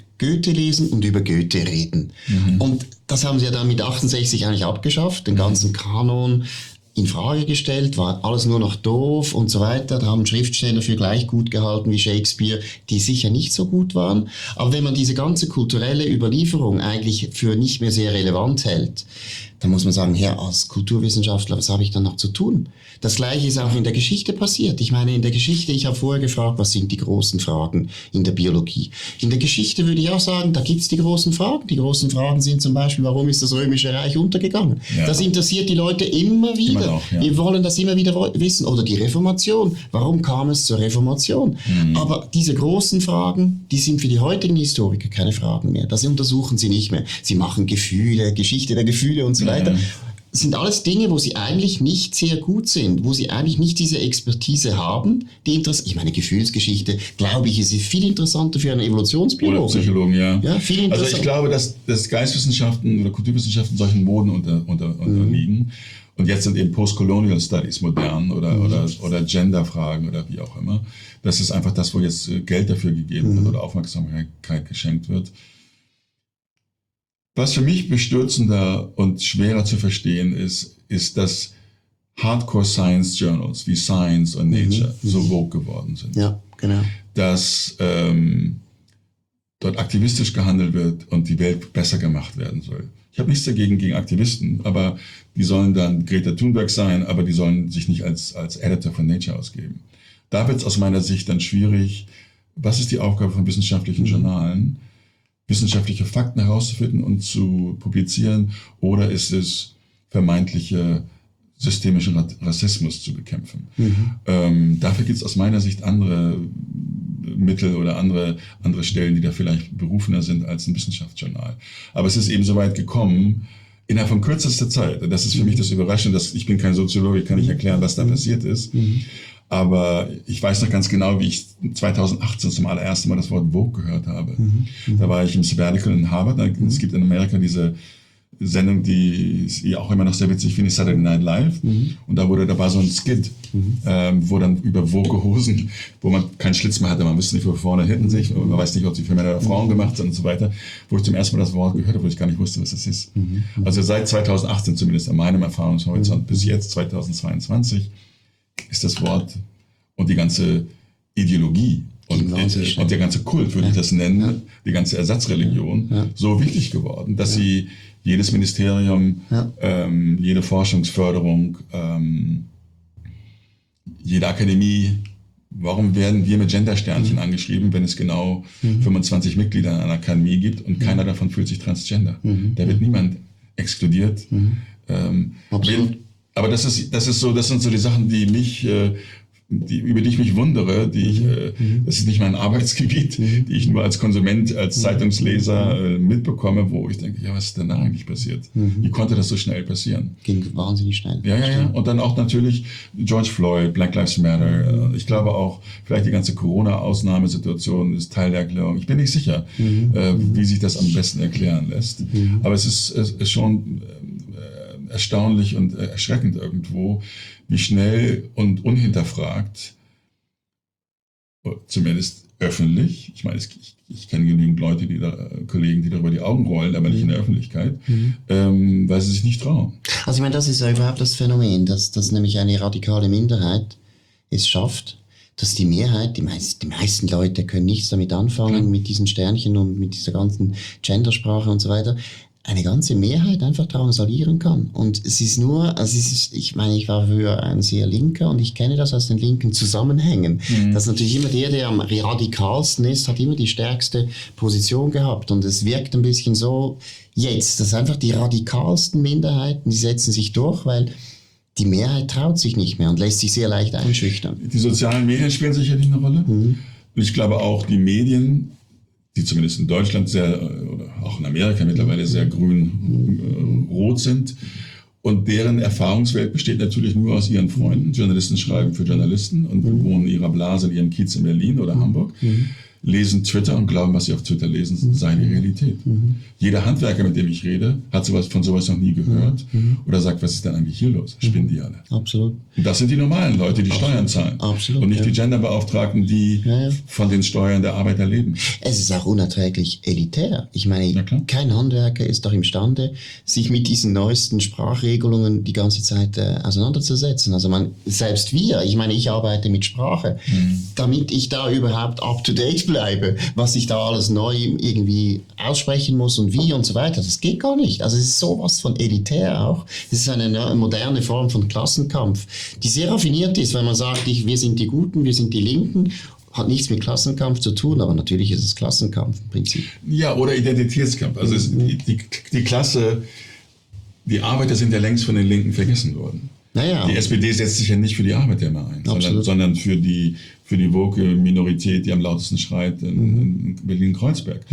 und über Goethe reden. Und das haben Sie ja dann mit 68 eigentlich abgeschafft, den ganzen Kanon in Frage gestellt, war alles nur noch doof und so weiter. Da haben Schriftsteller für gleich gut gehalten wie Shakespeare, die sicher nicht so gut waren. Aber wenn man diese ganze kulturelle Überlieferung eigentlich für nicht mehr sehr relevant hält, dann muss man sagen, ja, als Kulturwissenschaftler, was habe ich dann noch zu tun? Das Gleiche ist auch in der Geschichte passiert. Ich meine, in der Geschichte, ich habe vorher gefragt, was sind die großen Fragen in der Biologie? In der Geschichte würde ich auch sagen, da gibt's die großen Fragen. Die großen Fragen sind zum Beispiel, warum ist das Römische Reich untergegangen? Ja. Das interessiert die Leute immer wieder. Auch, ja. Wir wollen das immer wieder wissen. Oder die Reformation. Warum kam es zur Reformation? Aber diese großen Fragen, die sind für die heutigen Historiker keine Fragen mehr. Das untersuchen sie nicht mehr. Sie machen Gefühle, Geschichte der Gefühle und so weiter. Das sind alles Dinge, wo sie eigentlich nicht sehr gut sind, wo sie eigentlich nicht diese Expertise haben, ich meine, Gefühlsgeschichte, glaube ich, ist viel interessanter für einen Evolutionsbiologen. Oder Psychologen, ja. Viel interessanter. Also ich glaube, dass Geistwissenschaften oder Kulturwissenschaften solchen Moden unterliegen. Und jetzt sind eben Postcolonial Studies modern oder Genderfragen oder wie auch immer. Das ist einfach das, wo jetzt Geld dafür gegeben wird oder Aufmerksamkeit geschenkt wird. Was für mich bestürzender und schwerer zu verstehen ist, dass Hardcore-Science-Journals wie Science und Nature so vogue geworden sind. Ja, genau. Dass dort aktivistisch gehandelt wird und die Welt besser gemacht werden soll. Ich habe nichts dagegen gegen Aktivisten, aber die sollen dann Greta Thunberg sein, aber die sollen sich nicht als Editor von Nature ausgeben. Da wird es aus meiner Sicht dann schwierig, was ist die Aufgabe von wissenschaftlichen Journalen, wissenschaftliche Fakten herauszufinden und zu publizieren, oder ist es vermeintliche systemischen Rassismus zu bekämpfen. Dafür gibt es aus meiner Sicht andere Mittel oder andere Stellen, die da vielleicht berufener sind als ein Wissenschaftsjournal. Aber es ist eben so weit gekommen, innerhalb von kürzester Zeit. Das ist für mich das Überraschende, dass ich bin kein Soziologe, ich kann nicht erklären, was da passiert ist. Aber ich weiß noch ganz genau, wie ich 2018 zum allerersten Mal das Wort Vogue gehört habe. Da war ich im Sabbatical in Harvard. Es gibt in Amerika diese Sendung, die ich auch immer noch sehr witzig finde, Saturday Night Live. Und da war so ein Skit, wo dann über Vogue-Hosen, wo man keinen Schlitz mehr hatte, man wusste nicht, wo vorne hinten sich, man weiß nicht, ob sie für Männer oder Frauen gemacht sind und so weiter, wo ich zum ersten Mal das Wort gehört habe, wo ich gar nicht wusste, was das ist. Also seit 2018 zumindest an meinem Erfahrungshorizont bis jetzt 2022 ist das Wort und die ganze Ideologie und der ganze Kult, würde ich das nennen, die ganze Ersatzreligion, so wichtig geworden, dass sie jedes Ministerium, jede Forschungsförderung, jede Akademie, warum werden wir mit Gendersternchen angeschrieben, wenn es genau 25 Mitglieder in einer Akademie gibt und keiner davon fühlt sich transgender? Da wird niemand exkludiert. Aber das sind so die Sachen, über die ich mich wundere, das ist nicht mein Arbeitsgebiet, die ich nur als Konsument, als Zeitungsleser mitbekomme, wo ich denke, ja, was ist denn da eigentlich passiert? Wie konnte das so schnell passieren? Ging wahnsinnig schnell. Ja. Und dann auch natürlich George Floyd, Black Lives Matter. Ich glaube auch, vielleicht die ganze Corona-Ausnahmesituation ist Teil der Erklärung. Ich bin nicht sicher, wie sich das am besten erklären lässt. Aber es ist schon erstaunlich und erschreckend irgendwo, wie schnell und unhinterfragt, zumindest öffentlich, ich meine, ich kenne genügend Leute, Kollegen, die darüber die Augen rollen, aber nicht in der Öffentlichkeit, weil sie sich nicht trauen. Also ich meine, das ist ja überhaupt das Phänomen, dass nämlich eine radikale Minderheit es schafft, dass die Mehrheit, die meisten Leute können nichts damit anfangen, mit diesen Sternchen und mit dieser ganzen Gendersprache und so weiter, eine ganze Mehrheit einfach drangsalieren kann. Und es ist nur, ich meine, ich war früher ein sehr Linker und ich kenne das aus den linken Zusammenhängen. Das ist natürlich immer der am radikalsten ist, hat immer die stärkste Position gehabt. Und es wirkt ein bisschen so jetzt, dass einfach die radikalsten Minderheiten, die setzen sich durch, weil die Mehrheit traut sich nicht mehr und lässt sich sehr leicht einschüchtern. Die sozialen Medien spielen sicherlich eine Rolle. Und ich glaube auch, die Medien, die zumindest in Deutschland oder auch in Amerika mittlerweile sehr grün-rot sind. Und deren Erfahrungswelt besteht natürlich nur aus ihren Freunden. Journalisten schreiben für Journalisten und wohnen in ihrer Blase, in ihrem Kiez in Berlin oder Hamburg. Lesen Twitter und glauben, was sie auf Twitter lesen, sei die Realität. Jeder Handwerker, mit dem ich rede, hat von sowas noch nie gehört oder sagt, was ist denn eigentlich hier los? Spinnen die alle? Absolut. Und das sind die normalen Leute, die Steuern zahlen. Absolut, und nicht die Genderbeauftragten, die von den Steuern der Arbeiter leben. Es ist auch unerträglich elitär. Ich meine, kein Handwerker ist doch imstande, sich mit diesen neuesten Sprachregelungen die ganze Zeit auseinanderzusetzen. Also selbst ich meine, ich arbeite mit Sprache, damit ich da überhaupt up to date bleibe, was ich da alles neu irgendwie aussprechen muss und wie und so weiter. Das geht gar nicht. Also es ist sowas von elitär auch. Es ist eine moderne Form von Klassenkampf, die sehr raffiniert ist, wenn man sagt, wir sind die Guten, wir sind die Linken. Hat nichts mit Klassenkampf zu tun, aber natürlich ist es Klassenkampf im Prinzip. Ja, oder Identitätskampf. Also die Klasse, die Arbeiter sind ja längst von den Linken vergessen worden. Naja. Die SPD setzt sich ja nicht für die Arbeiter mehr ein, sondern für die woke Minorität, die am lautesten schreit in Berlin-Kreuzberg.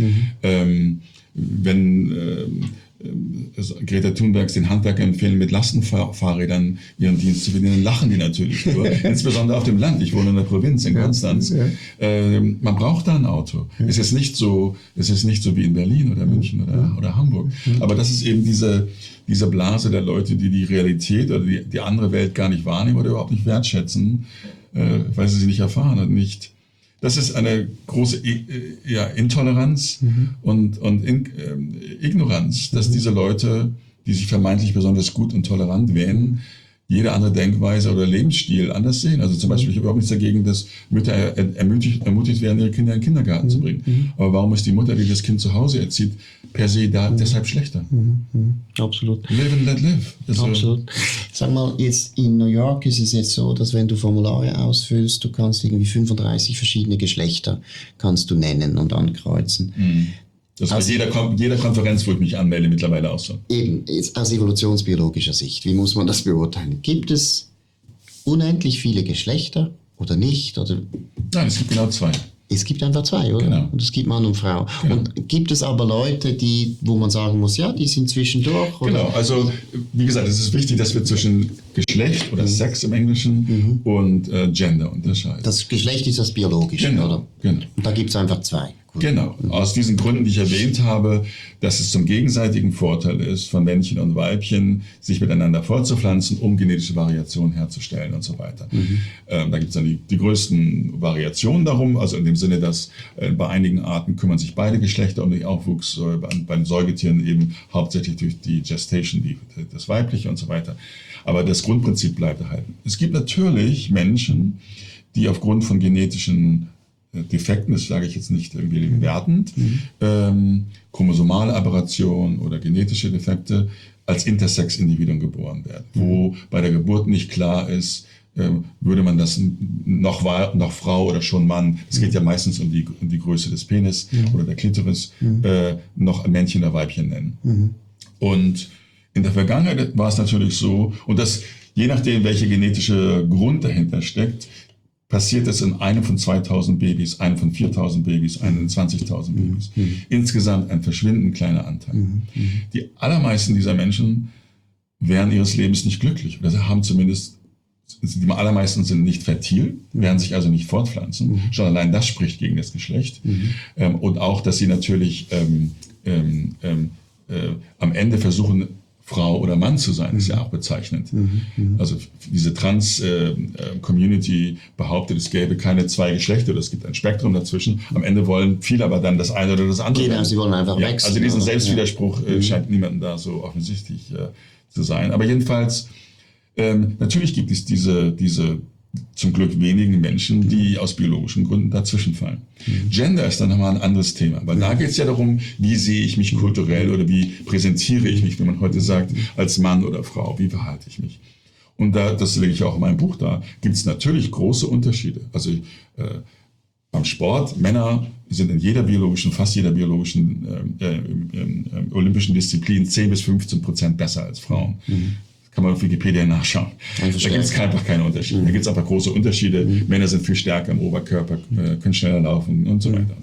Wenn Greta Thunberg den Handwerker empfehlen, mit Lastenfahrrädern ihren Dienst zu verdienen, lachen die natürlich nur. Insbesondere auf dem Land. Ich wohne in der Provinz, in Konstanz. Man braucht da ein Auto. Es ist nicht so wie in Berlin oder München oder Hamburg. Aber das ist eben diese Blase der Leute, die Realität oder die andere Welt gar nicht wahrnehmen oder überhaupt nicht wertschätzen, weil sie nicht erfahren und nicht. Das ist eine große Intoleranz und Ignoranz, dass diese Leute, die sich vermeintlich besonders gut und tolerant wähnen, jede andere Denkweise oder Lebensstil anders sehen. Also zum Beispiel, ich habe überhaupt nichts dagegen, dass Mütter ermutigt werden, ihre Kinder in den Kindergarten zu bringen. Aber warum ist die Mutter, die das Kind zu Hause erzieht, per se deshalb schlechter? Absolut. Live and let live. Also, Absolut. Sag mal, jetzt in New York ist es jetzt so, dass wenn du Formulare ausfüllst, du kannst irgendwie 35 verschiedene Geschlechter kannst du nennen und ankreuzen. Das ist bei jeder Konferenz, wo ich mich anmelde, mittlerweile auch so. Eben, jetzt aus evolutionsbiologischer Sicht, wie muss man das beurteilen? Gibt es unendlich viele Geschlechter oder nicht? Oder Nein, es gibt genau 2. es gibt einfach 2, oder? Genau. Und es gibt Mann und Frau. Genau. Und gibt es aber Leute, wo man sagen muss, ja, die sind zwischendurch? Oder? Genau, also wie gesagt, es ist wichtig, dass wir zwischen Geschlecht oder Sex im Englischen und Gender unterscheiden. Das Geschlecht ist das Biologische, oder? Genau. Und da gibt es einfach 2. Gut. Genau, aus diesen Gründen, die ich erwähnt habe, dass es zum gegenseitigen Vorteil ist, von Männchen und Weibchen sich miteinander fortzupflanzen, um genetische Variationen herzustellen und so weiter. Da gibt es dann die größten Variationen darum, also in dem Sinne, dass bei einigen Arten kümmern sich beide Geschlechter um den Aufwuchs, bei den Säugetieren eben hauptsächlich durch die Gestation, das Weibliche und so weiter. Aber das Grundprinzip bleibt erhalten. Es gibt natürlich Menschen, die aufgrund von genetischen Defekten, das sage ich jetzt nicht irgendwie wertend, chromosomale Aberrationen oder genetische Defekte als Intersex-Individuen geboren werden, wo bei der Geburt nicht klar ist, würde man das noch Frau oder schon Mann, es geht ja meistens um die Größe des Penis oder der Klitoris, noch Männchen oder Weibchen nennen. Und in der Vergangenheit war es natürlich so, und das je nachdem, welcher genetische Grund dahinter steckt, passiert es in einem von 2000 Babys, einem von 4000 Babys, einem in 20.000 Babys. Insgesamt ein verschwindend kleiner Anteil. Die allermeisten dieser Menschen während ihres Lebens nicht glücklich. Oder haben zumindest, die allermeisten sind nicht fertil, werden sich also nicht fortpflanzen. Schon allein das spricht gegen das Geschlecht. Und auch, dass sie natürlich am Ende versuchen, Frau oder Mann zu sein, ist ja auch bezeichnend. Also diese Trans-Community behauptet, es gäbe keine 2 Geschlechter, oder es gibt ein Spektrum dazwischen. Am Ende wollen viele aber dann das eine oder das andere. Genau, sie wollen einfach wechseln. Also diesen Selbstwiderspruch scheint niemandem da so offensichtlich zu sein. Aber jedenfalls, natürlich gibt es diese zum Glück wenigen Menschen, die aus biologischen Gründen dazwischenfallen. Gender ist dann nochmal ein anderes Thema, weil da geht es ja darum, wie sehe ich mich kulturell oder wie präsentiere ich mich, wenn man heute sagt, als Mann oder Frau, wie verhalte ich mich. Und das lege ich auch in meinem Buch da, gibt es natürlich große Unterschiede. Also beim Sport, Männer sind in fast jeder biologischen olympischen Disziplin 10-15% besser als Frauen. Kann man auf Wikipedia nachschauen. Da gibt es einfach keine Unterschiede. Da gibt es einfach große Unterschiede. Männer sind viel stärker im Oberkörper, können schneller laufen und so weiter.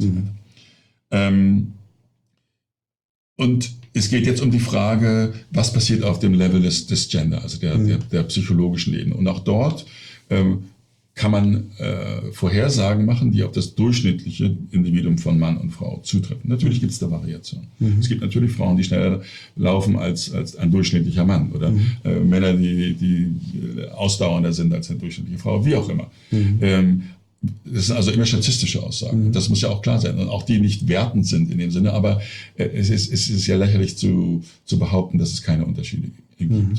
Und es geht jetzt um die Frage, was passiert auf dem Level des Gender, also der psychologischen Ebene. Und auch dort kann man Vorhersagen machen, die auf das durchschnittliche Individuum von Mann und Frau zutreffen. Natürlich gibt es da Variationen. Es gibt natürlich Frauen, die schneller laufen als ein durchschnittlicher Mann oder Männer, die ausdauernder sind als eine durchschnittliche Frau, wie auch immer. Das sind also immer statistische Aussagen. Das muss ja auch klar sein. Und auch die nicht wertend sind in dem Sinne, aber es ist ja lächerlich zu behaupten, dass es keine Unterschiede gibt.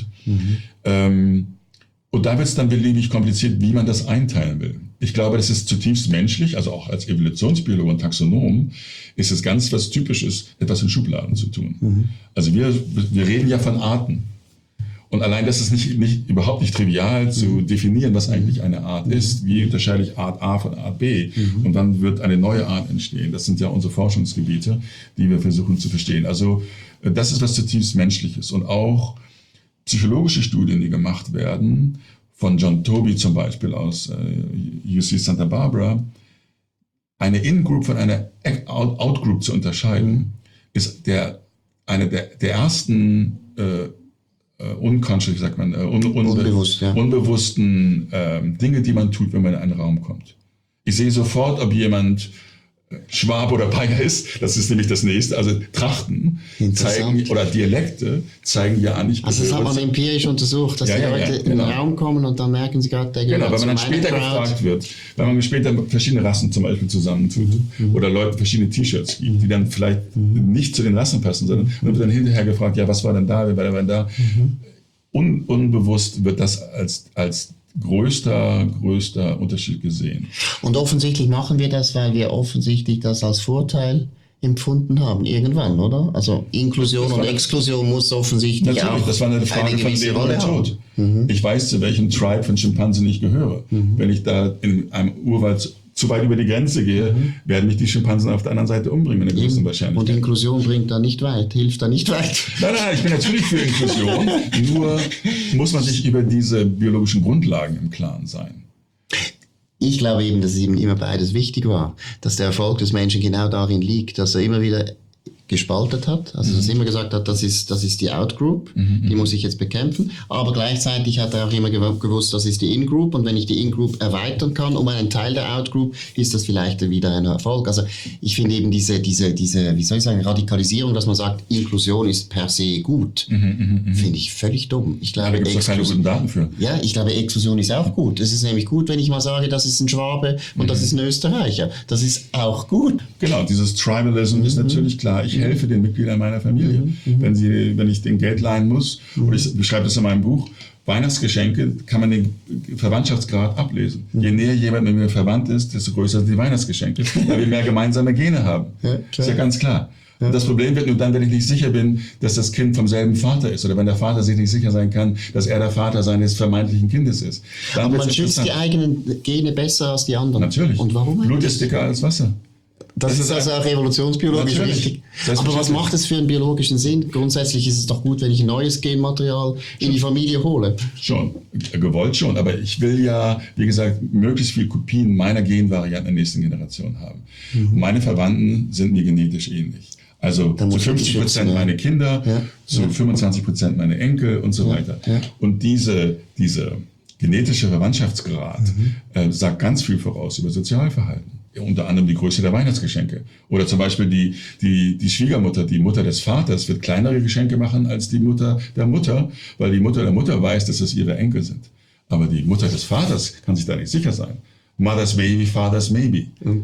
Und da wird es dann beliebig kompliziert, wie man das einteilen will. Ich glaube, das ist zutiefst menschlich, also auch als Evolutionsbiologe und Taxonom ist es ganz was Typisches, etwas in Schubladen zu tun. Also wir reden ja von Arten. Und allein das ist überhaupt nicht trivial zu definieren, was eigentlich eine Art ist. Wie unterscheide ich Art A von Art B? Und dann wird eine neue Art entstehen. Das sind ja unsere Forschungsgebiete, die wir versuchen zu verstehen. Also das ist was zutiefst Menschliches. Und auch psychologische Studien, die gemacht werden, von John Tobey zum Beispiel aus UC Santa Barbara, eine In-Group von einer Out-Group zu unterscheiden, ist eine der ersten unconscious, wie sagt man, unbewussten Dinge, die man tut, wenn man in einen Raum kommt. Ich sehe sofort, ob jemand Schwabe oder Bayer ist, das ist nämlich das nächste. Also Trachten zeigen, oder Dialekte zeigen ja an, also das hat man empirisch untersucht, dass die Leute in den Raum kommen und dann merken sie gerade, der Genau, weil man dann später gefragt wird, weil man später verschiedene Rassen zum Beispiel zusammentut oder Leute verschiedene T-Shirts gibt, die dann vielleicht nicht zu den Rassen passen, sondern dann wird dann hinterher gefragt, ja, was war denn da, wer war denn da? unbewusst wird das als größter Unterschied gesehen. Und offensichtlich machen wir das, weil wir offensichtlich das als Vorteil empfunden haben, irgendwann, oder? Also Inklusion und Exklusion muss offensichtlich natürlich, auch das war eine Frage von Leben oder Tod. Ich weiß, zu welchem Tribe von Schimpansen ich gehöre. Wenn ich da in einem Urwald zu weit über die Grenze gehe, werden mich die Schimpansen auf der anderen Seite umbringen, mit der größten Wahrscheinlichkeit. Und Inklusion bringt da nicht weit, hilft da nicht weit. Nein, ich bin natürlich für Inklusion, nur muss man sich über diese biologischen Grundlagen im Klaren sein. Ich glaube eben, dass eben immer beides wichtig war, dass der Erfolg des Menschen genau darin liegt, dass er immer wieder gespaltet hat, also dass er immer gesagt hat, das ist die Outgroup, die muss ich jetzt bekämpfen, aber gleichzeitig hat er auch immer gewusst, das ist die In-Group und wenn ich die In-Group erweitern kann um einen Teil der Out-Group, ist das vielleicht wieder ein Erfolg. Also ich finde eben diese, wie soll ich sagen, Radikalisierung, dass man sagt, Inklusion ist per se gut, finde ich völlig dumm. Ich glaube, da gibt es doch keine guten Daten für. Ja, ich glaube, Exklusion ist auch gut. Es ist nämlich gut, wenn ich mal sage, das ist ein Schwabe und das ist ein Österreicher. Das ist auch gut. Genau, dieses Tribalism ist natürlich klar. Ich helfe den Mitgliedern meiner Familie. Wenn ich den Geld leihen muss, oder ich beschreibe das in meinem Buch, Weihnachtsgeschenke kann man den Verwandtschaftsgrad ablesen. Je näher jemand mit mir verwandt ist, desto größer sind die Weihnachtsgeschenke, weil wir mehr gemeinsame Gene haben. Ja, ist ja ganz klar. Ja. Und das Problem wird nur dann, wenn ich nicht sicher bin, dass das Kind vom selben Vater ist oder wenn der Vater sich nicht sicher sein kann, dass er der Vater seines vermeintlichen Kindes ist. Dann aber man schützt die eigenen Gene besser als die anderen. Natürlich. Und warum? Blut ist dicker als Wasser. Das ist also auch evolutionsbiologisch wichtig. Aber was macht es für einen biologischen Sinn? Grundsätzlich ist es doch gut, wenn ich ein neues Genmaterial in die Familie hole. Schon, gewollt schon. Aber ich will ja, wie gesagt, möglichst viel Kopien meiner Genvarianten in der nächsten Generation haben. Und meine Verwandten sind mir genetisch ähnlich. Also zu 50% meine Kinder, zu 25% meine Enkel und so weiter. Ja. Und diese genetische Verwandtschaftsgrad sagt ganz viel voraus über Sozialverhalten. Unter anderem die Größe der Weihnachtsgeschenke. Oder zum Beispiel die Schwiegermutter, die Mutter des Vaters, wird kleinere Geschenke machen als die Mutter der Mutter, weil die Mutter der Mutter weiß, dass es ihre Enkel sind. Aber die Mutter des Vaters kann sich da nicht sicher sein. Mother's baby, father's maybe.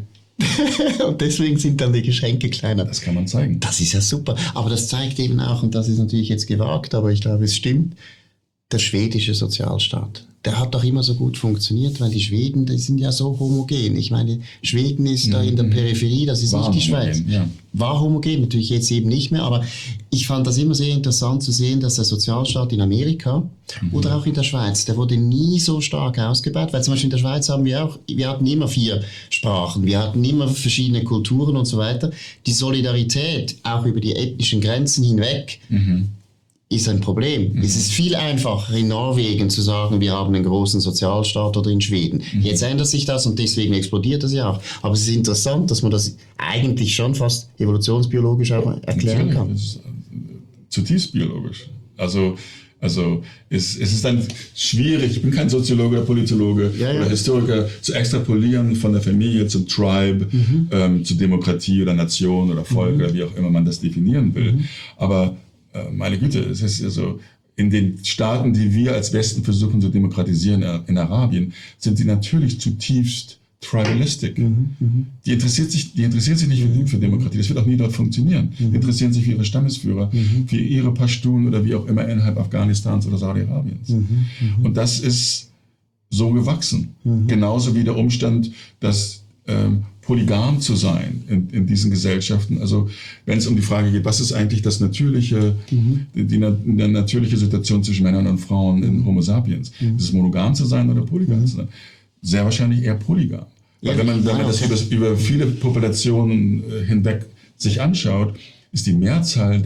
Und deswegen sind dann die Geschenke kleiner. Das kann man zeigen. Das ist ja super. Aber das zeigt eben auch, und das ist natürlich jetzt gewagt, aber ich glaube, es stimmt, der schwedische Sozialstaat. Der hat doch immer so gut funktioniert, weil die Schweden, die sind ja so homogen. Ich meine, Schweden ist da in der Peripherie, das ist nicht die Schweiz. Ja. War homogen, natürlich jetzt eben nicht mehr, aber ich fand das immer sehr interessant zu sehen, dass der Sozialstaat in Amerika oder auch in der Schweiz, der wurde nie so stark ausgebaut, weil zum Beispiel in der Schweiz wir hatten immer 4 Sprachen, wir hatten immer verschiedene Kulturen und so weiter. Die Solidarität, auch über die ethnischen Grenzen hinweg, ist ein Problem. Es ist viel einfacher in Norwegen zu sagen, wir haben einen großen Sozialstaat oder in Schweden. Jetzt ändert sich das und deswegen explodiert das ja auch. Aber es ist interessant, dass man das eigentlich schon fast evolutionsbiologisch auch erklären kann. Das ist zutiefst biologisch. Also es ist dann schwierig, ich bin kein Soziologe oder Politologe oder Historiker, zu extrapolieren von der Familie zum Tribe, zu Demokratie oder Nation oder Volk oder wie auch immer man das definieren will. Aber meine Güte, es ist ja so, in den Staaten, die wir als Westen versuchen zu demokratisieren, in Arabien, sind die natürlich zutiefst tribalistic. Die interessiert sich nicht für Demokratie, das wird auch nie dort funktionieren. Die interessieren sich für ihre Stammesführer, für ihre Pashtun oder wie auch immer innerhalb Afghanistans oder Saudi-Arabiens. Und das ist so gewachsen. Genauso wie der Umstand, dass polygam zu sein in diesen Gesellschaften. Also wenn es um die Frage geht, was ist eigentlich das natürliche, die natürliche Situation zwischen Männern und Frauen in Homo sapiens? Ist es monogam zu sein oder polygam zu sein? Sehr wahrscheinlich eher polygam. Weil wenn man das über viele Populationen hinweg sich anschaut, ist die Mehrzahl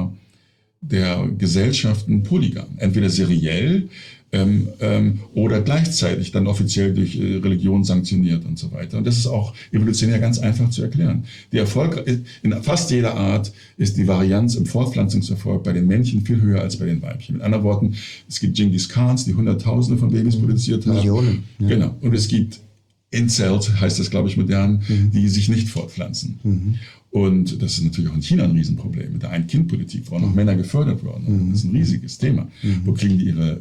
der Gesellschaften polygam. Entweder seriell oder gleichzeitig dann offiziell durch Religion sanktioniert und so weiter. Und das ist auch evolutionär ganz einfach zu erklären. Der Erfolg in fast jeder Art ist die Varianz im Fortpflanzungserfolg bei den Männchen viel höher als bei den Weibchen. Mit anderen Worten, es gibt Genghis Khans, die Hunderttausende von Babys produziert haben. Millionen. Ja. Genau. Und es gibt Incels, heißt das, glaube ich, modern, die sich nicht fortpflanzen. Und das ist natürlich auch in China ein Riesenproblem mit der Ein-Kind-Politik, wo auch noch Männer gefördert wurden. Das ist ein riesiges Thema. Wo kriegen die ihre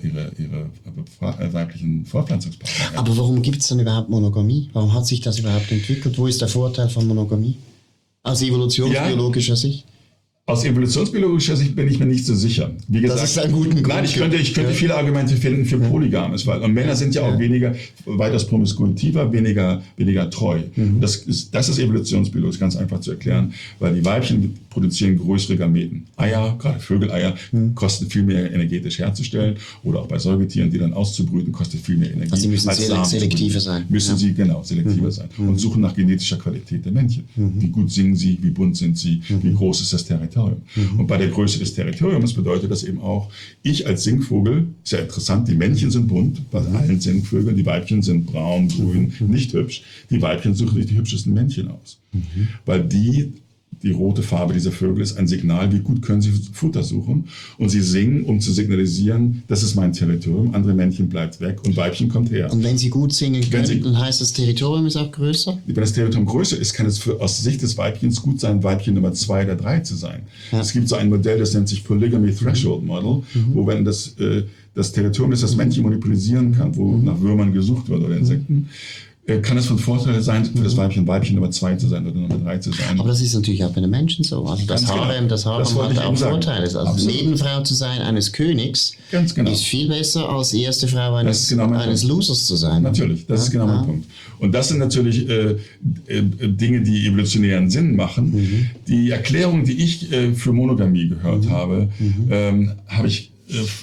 weiblichen Fortpflanzungspartner? Aber warum gibt es dann überhaupt Monogamie? Warum hat sich das überhaupt entwickelt? Wo ist der Vorteil von Monogamie? Aus evolutionsbiologischer Sicht? Aus evolutionsbiologischer Sicht bin ich mir nicht so sicher. Wie gesagt, das ist ein guter Grund. Nein, ich könnte viele Argumente finden für polygames, weil und Männer sind ja auch weitaus promiskuitiver, weniger treu. Das ist evolutionsbiologisch ganz einfach zu erklären, weil die Weibchen produzieren größere Gameten. Eier, gerade Vögeleier, kosten viel mehr energetisch herzustellen, oder auch bei Säugetieren, die dann auszubrüten, kostet viel mehr Energie. Also sie müssen selektiver sein. Müssen sie, genau, selektiver sein. Und suchen nach genetischer Qualität der Männchen. Wie gut singen sie, wie bunt sind sie, wie groß ist das Territorium. Und bei der Größe des Territoriums bedeutet das eben auch, ich als Singvogel, ist ja interessant, die Männchen sind bunt, bei allen Singvögeln, die Weibchen sind braun, grün, nicht hübsch. Die Weibchen suchen sich die hübschesten Männchen aus. Weil die rote Farbe dieser Vögel ist ein Signal, wie gut können sie Futter suchen. Und sie singen, um zu signalisieren, das ist mein Territorium, andere Männchen bleibt weg und Weibchen kommt her. Und wenn sie gut singen können, dann heißt das Territorium ist auch größer? Wenn das Territorium größer ist, kann es aus Sicht des Weibchens gut sein, Weibchen Nummer 2 oder 3 zu sein. Ja. Es gibt so ein Modell, das nennt sich Polygamy Threshold Model, wo wenn das Territorium, das Männchen monopolisieren kann, wo nach Würmern gesucht wird oder Insekten, kann es von Vorteil sein, für das Weibchen Nummer 2 zu sein oder Nummer 3 zu sein. Aber das ist natürlich auch bei den Menschen so. Also das Harem hat auch Vorteile. Also Nebenfrau zu sein eines Königs ist viel besser als die erste Frau eines Losers zu sein. Natürlich, das ist genau mein Punkt. Und das sind natürlich Dinge, die evolutionären Sinn machen. Die Erklärung, die ich für Monogamie gehört habe, habe ich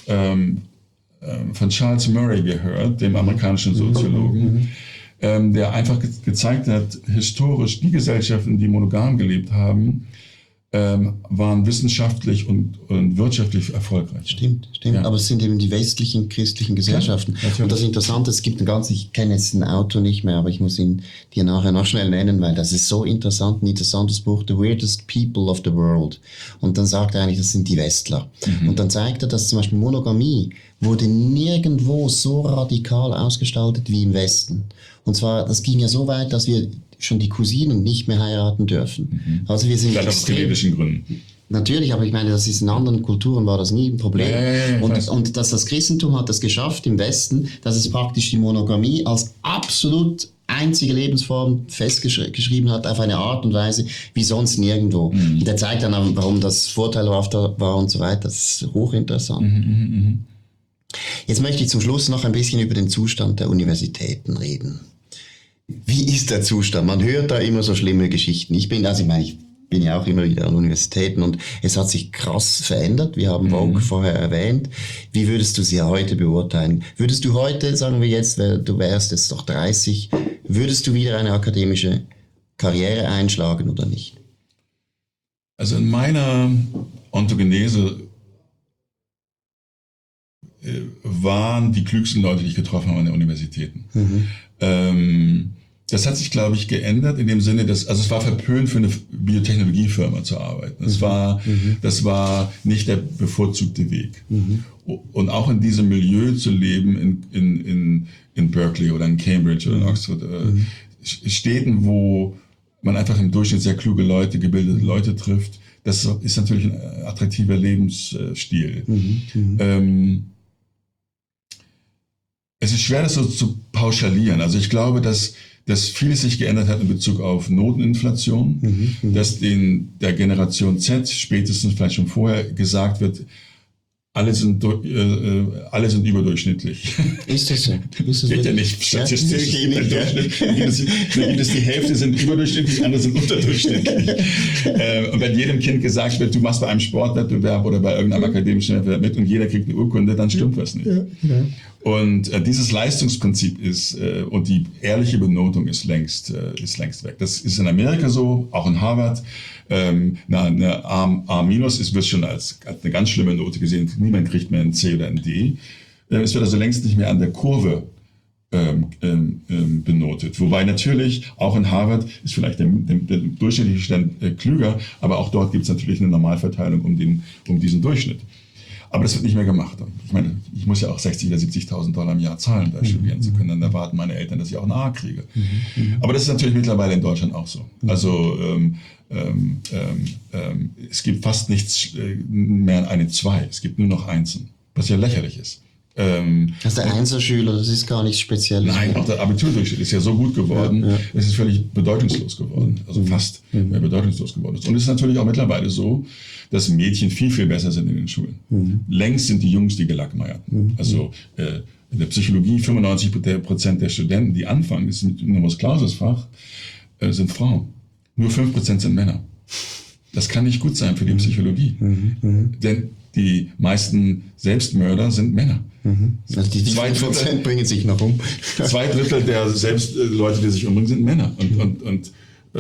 von Charles Murray gehört, dem amerikanischen Soziologen, der einfach gezeigt hat, historisch die Gesellschaften, die monogam gelebt haben, waren wissenschaftlich und wirtschaftlich erfolgreich. Stimmt. Ja. Aber es sind eben die westlichen christlichen Gesellschaften. Ja, und das Interessante, es gibt ich kenne jetzt ein Autor nicht mehr, aber ich muss ihn dir nachher noch schnell nennen, weil das ist so interessant, ein interessantes Buch, The Weirdest People of the World. Und dann sagt er eigentlich, das sind die Westler. Und dann zeigt er, dass zum Beispiel Monogamie wurde nirgendwo so radikal ausgestaltet wie im Westen. Und zwar, das ging ja so weit, dass wir schon die Cousinen nicht mehr heiraten dürfen. Also wir sind aus genetischen Gründen. Natürlich, aber ich meine, das ist in anderen Kulturen war das nie ein Problem. Und dass das Christentum hat das geschafft im Westen, dass es praktisch die Monogamie als absolut einzige Lebensform festgeschrieben hat auf eine Art und Weise wie sonst nirgendwo. Und der zeigt dann auch, warum das vorteilhafter war und so weiter. Das ist hochinteressant. Jetzt möchte ich zum Schluss noch ein bisschen über den Zustand der Universitäten reden. Wie ist der Zustand? Man hört da immer so schlimme Geschichten. Ich bin ja auch immer wieder an Universitäten und es hat sich krass verändert. Wir haben Vogue vorher erwähnt. Wie würdest du sie heute beurteilen? Würdest du heute, sagen wir jetzt, du wärst jetzt doch 30, würdest du wieder eine akademische Karriere einschlagen oder nicht? Also in meiner Ontogenese waren die klügsten Leute, die ich getroffen habe an den Universitäten. Das hat sich, glaube ich, geändert in dem Sinne, dass, also es war verpönt für eine Biotechnologiefirma zu arbeiten. Das war nicht der bevorzugte Weg. Und auch in diesem Milieu zu leben, in Berkeley oder in Cambridge oder in Oxford, Städten, wo man einfach im Durchschnitt sehr kluge Leute, gebildete Leute trifft, das ist natürlich ein attraktiver Lebensstil. Es ist schwer, das so zu pauschalieren. Also ich glaube, dass vieles sich geändert hat in Bezug auf Noteninflation, dass der Generation Z spätestens vielleicht schon vorher gesagt wird, alle sind überdurchschnittlich. Ist das so? Geht ja nicht statistisch. Ja, die Hälfte sind überdurchschnittlich, andere sind unterdurchschnittlich. Und wenn jedem Kind gesagt wird, du machst bei einem Sportwettbewerb oder bei irgendeinem akademischen Wettbewerb mit und jeder kriegt eine Urkunde, dann stimmt was nicht. Ja. Und dieses Leistungsprinzip und die ehrliche Benotung ist längst weg. Das ist in Amerika so, auch in Harvard. Eine A- wird schon als eine ganz schlimme Note gesehen. Niemand kriegt mehr ein C oder ein D. Es wird also längst nicht mehr an der Kurve benotet. Wobei natürlich auch in Harvard ist vielleicht der durchschnittliche Stand klüger, aber auch dort gibt es natürlich eine Normalverteilung um diesen Durchschnitt. Aber das wird nicht mehr gemacht. Ich meine, ich muss ja auch 60.000 oder 70.000 Dollar im Jahr zahlen, da studieren zu können. Dann erwarten meine Eltern, dass ich auch ein A kriege. Aber das ist natürlich mittlerweile in Deutschland auch so. Also es gibt fast nichts mehr eine 2. Es gibt nur noch Einsen, was ja lächerlich ist. Also der Einserschüler, das ist gar nichts Spezielles. Nein, auch der Abiturdurchschnitt ist ja so gut geworden, es ist völlig bedeutungslos geworden, also fast bedeutungslos geworden ist. Und es ist natürlich auch mittlerweile so, dass Mädchen viel, viel besser sind in den Schulen. Längst sind die Jungs die Gelackmeierten. Also in der Psychologie 95% der Studenten, die anfangen, das ist ein Numerus Clausus-Fach, sind Frauen. Nur 5% sind Männer. Das kann nicht gut sein für die Psychologie. Denn die meisten Selbstmörder sind Männer. Also die 2% bringen sich noch um. 2/3 der Leute, die sich umbringen, sind Männer. Und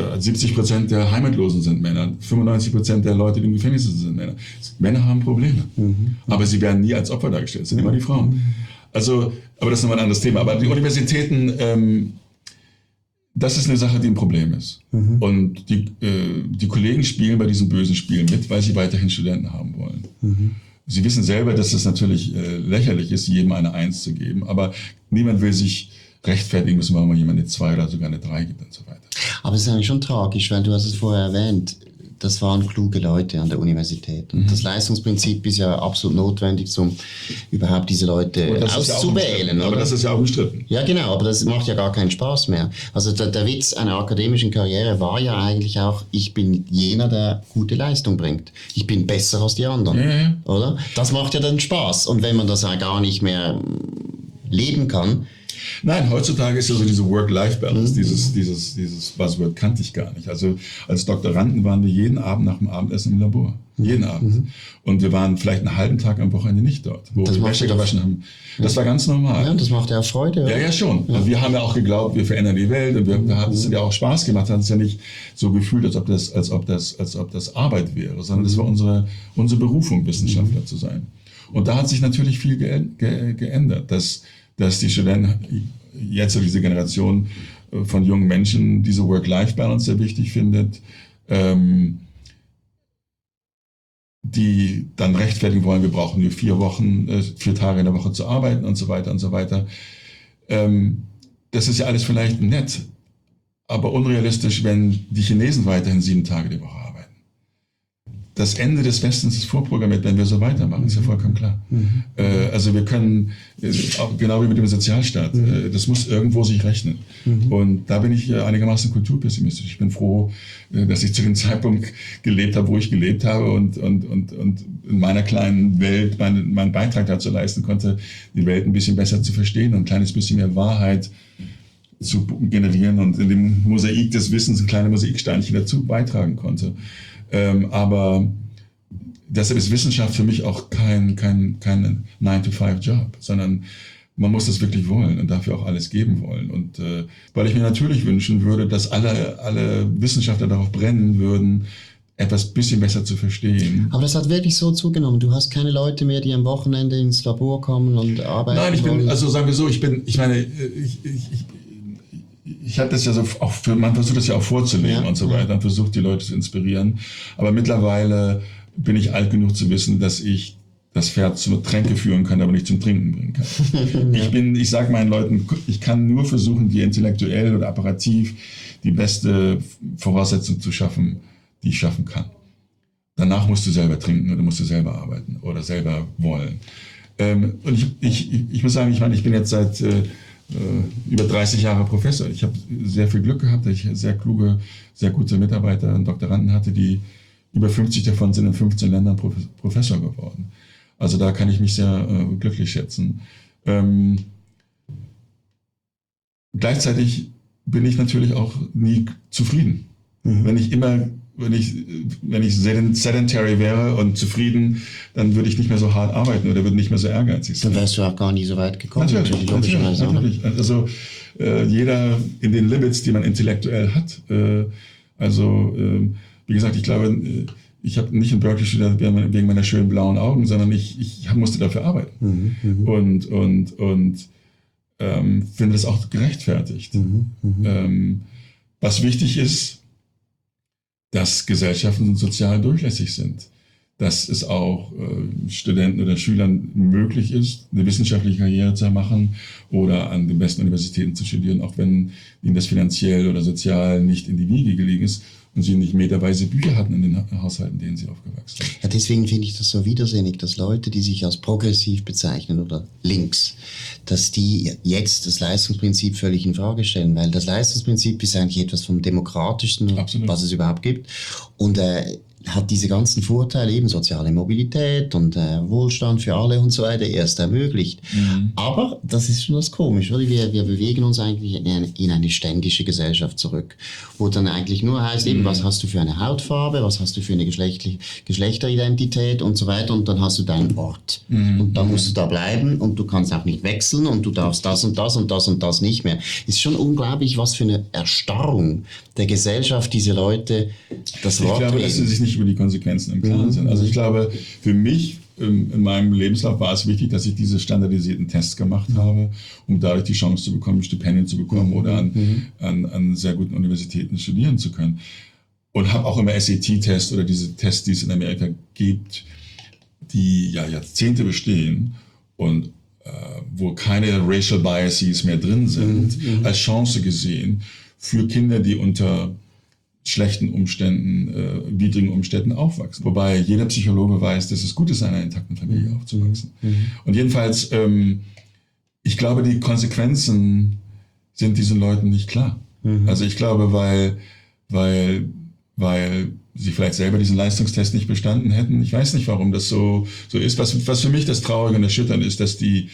70% der Heimatlosen sind Männer. 95% der Leute, die im Gefängnis sind Männer. Männer haben Probleme. Aber sie werden nie als Opfer dargestellt. Das sind immer die Frauen. Also, aber das ist nochmal ein anderes Thema. Aber die Universitäten, das ist eine Sache, die ein Problem ist. Und die Kollegen spielen bei diesem bösen Spiel mit, weil sie weiterhin Studenten haben wollen. Sie wissen selber, dass es natürlich lächerlich ist, jedem eine 1 zu geben, aber niemand will sich rechtfertigen müssen, warum man jemand eine 2 oder sogar eine 3 gibt und so weiter. Aber es ist eigentlich schon tragisch, weil du hast es vorher erwähnt, das waren kluge Leute an der Universität. Und das Leistungsprinzip ist ja absolut notwendig, um überhaupt diese Leute auszuwählen. Aber das ist ja auch umstritten. Ja, genau, aber das macht ja gar keinen Spaß mehr. Also der Witz einer akademischen Karriere war ja eigentlich auch, ich bin jener, der gute Leistung bringt. Ich bin besser als die anderen, oder? Das macht ja dann Spaß. Und wenn man das ja gar nicht mehr leben kann. Nein, heutzutage ist ja so diese Work-Life-Balance, dieses Buzzword kannte ich gar nicht. Also als Doktoranden waren wir jeden Abend nach dem Abendessen im Labor. Jeden Abend. Und wir waren vielleicht einen halben Tag am Wochenende nicht dort, wo wir Wäsche gewaschen haben. Das war ganz normal. Ja, das macht ja Freude. Oder? Ja, schon. Und wir haben ja auch geglaubt, wir verändern die Welt und wir haben es ja auch Spaß gemacht, haben es ja nicht so gefühlt, als ob das Arbeit wäre, sondern das war unsere Berufung, Wissenschaftler zu sein. Und da hat sich natürlich viel geändert, dass die Studenten jetzt, diese Generation von jungen Menschen, diese Work-Life-Balance sehr wichtig findet, die dann rechtfertigen wollen, wir brauchen nur 4 Tage in der Woche zu arbeiten und so weiter und so weiter. Das ist ja alles vielleicht nett, aber unrealistisch, wenn die Chinesen weiterhin 7 Tage die Woche arbeiten. Das Ende des Westens ist vorprogrammiert, wenn wir so weitermachen, ist ja vollkommen klar. Also wir können, genau wie mit dem Sozialstaat, das muss irgendwo sich rechnen. Und da bin ich einigermaßen kulturpessimistisch. Ich bin froh, dass ich zu dem Zeitpunkt gelebt habe, wo ich gelebt habe und in meiner kleinen Welt meinen Beitrag dazu leisten konnte, die Welt ein bisschen besser zu verstehen und ein kleines bisschen mehr Wahrheit zu generieren und in dem Mosaik des Wissens ein kleines Mosaiksteinchen dazu beitragen konnte. Aber deshalb ist Wissenschaft für mich auch kein 9-to-5-Job, sondern man muss das wirklich wollen und dafür auch alles geben wollen. Und weil ich mir natürlich wünschen würde, dass alle Wissenschaftler darauf brennen würden, etwas bisschen besser zu verstehen. Aber das hat wirklich so zugenommen. Du hast keine Leute mehr, die am Wochenende ins Labor kommen und arbeiten wollen. Nein, also sagen wir so, ich hatte das ja so auch man versucht das ja auch vorzuleben und so weiter und versucht die Leute zu inspirieren. Aber mittlerweile bin ich alt genug zu wissen, dass ich das Pferd zum Tränke führen kann, aber nicht zum Trinken bringen kann. Ich sage meinen Leuten, ich kann nur versuchen, dir intellektuell oder apparativ die beste Voraussetzung zu schaffen, die ich schaffen kann. Danach musst du selber trinken oder musst du selber arbeiten oder selber wollen. Und ich muss sagen, ich bin jetzt seit über 30 Jahre Professor. Ich habe sehr viel Glück gehabt, dass ich sehr kluge, sehr gute Mitarbeiter und Doktoranden hatte, die über 50 davon sind in 15 Ländern Professor geworden. Also da kann ich mich sehr glücklich schätzen. Gleichzeitig bin ich natürlich auch nie zufrieden. Wenn ich sedentary wäre und zufrieden, dann würde ich nicht mehr so hart arbeiten oder würde nicht mehr so ehrgeizig sein. Dann wärst du auch gar nie so weit gekommen. Natürlich. Also jeder in den Limits, die man intellektuell hat. Wie gesagt, ich glaube, ich habe nicht in Berkeley studiert wegen meiner schönen blauen Augen, sondern ich musste dafür arbeiten. Und finde das auch gerechtfertigt. Was wichtig ist, dass Gesellschaften sozial durchlässig sind, dass es auch Studenten oder Schülern möglich ist, eine wissenschaftliche Karriere zu machen oder an den besten Universitäten zu studieren, auch wenn ihnen das finanziell oder sozial nicht in die Wiege gelegen ist. und sie nicht meterweise Bücher hatten in den Haushalten, in denen sie aufgewachsen sind. Ja, deswegen finde ich das so widersinnig, dass Leute, die sich als progressiv bezeichnen oder links, dass die jetzt das Leistungsprinzip völlig in Frage stellen, weil das Leistungsprinzip ist eigentlich etwas vom Demokratischsten, Absolut. was es überhaupt gibt. Und hat diese ganzen Vorteile, eben soziale Mobilität und Wohlstand für alle und so weiter, erst ermöglicht. Aber das ist schon das Komische, oder? Wir bewegen uns eigentlich in eine ständische Gesellschaft zurück, wo dann eigentlich nur heißt, eben, was hast du für eine Hautfarbe, was hast du für eine Geschlechteridentität und so weiter, und dann hast du deinen Ort. Und dann musst du da bleiben und du kannst auch nicht wechseln und du darfst das und das und das und das nicht mehr. Ist schon unglaublich, was für eine Erstarrung der Gesellschaft diese Leute das Wort Ich glaube, dass sie sich nicht über die Konsequenzen im Klaren sind. Also ich glaube, für mich in meinem Lebenslauf war es wichtig, dass ich diese standardisierten Tests gemacht habe, um dadurch die Chance zu bekommen, Stipendien zu bekommen oder an sehr guten Universitäten studieren zu können. Und habe auch immer SAT-Tests oder diese Tests, die es in Amerika gibt, die ja Jahrzehnte bestehen und wo keine Racial Biases mehr drin sind, als Chance gesehen für Kinder, die unter schlechten Umständen, widrigen Umständen aufwachsen. Wobei jeder Psychologe weiß, dass es gut ist, in einer intakten Familie aufzuwachsen. Und jedenfalls, ich glaube, die Konsequenzen sind diesen Leuten nicht klar. Also ich glaube, weil sie vielleicht selber diesen Leistungstest nicht bestanden hätten. Ich weiß nicht, warum das so ist. Was für mich das Traurige und Erschütternde ist, dass die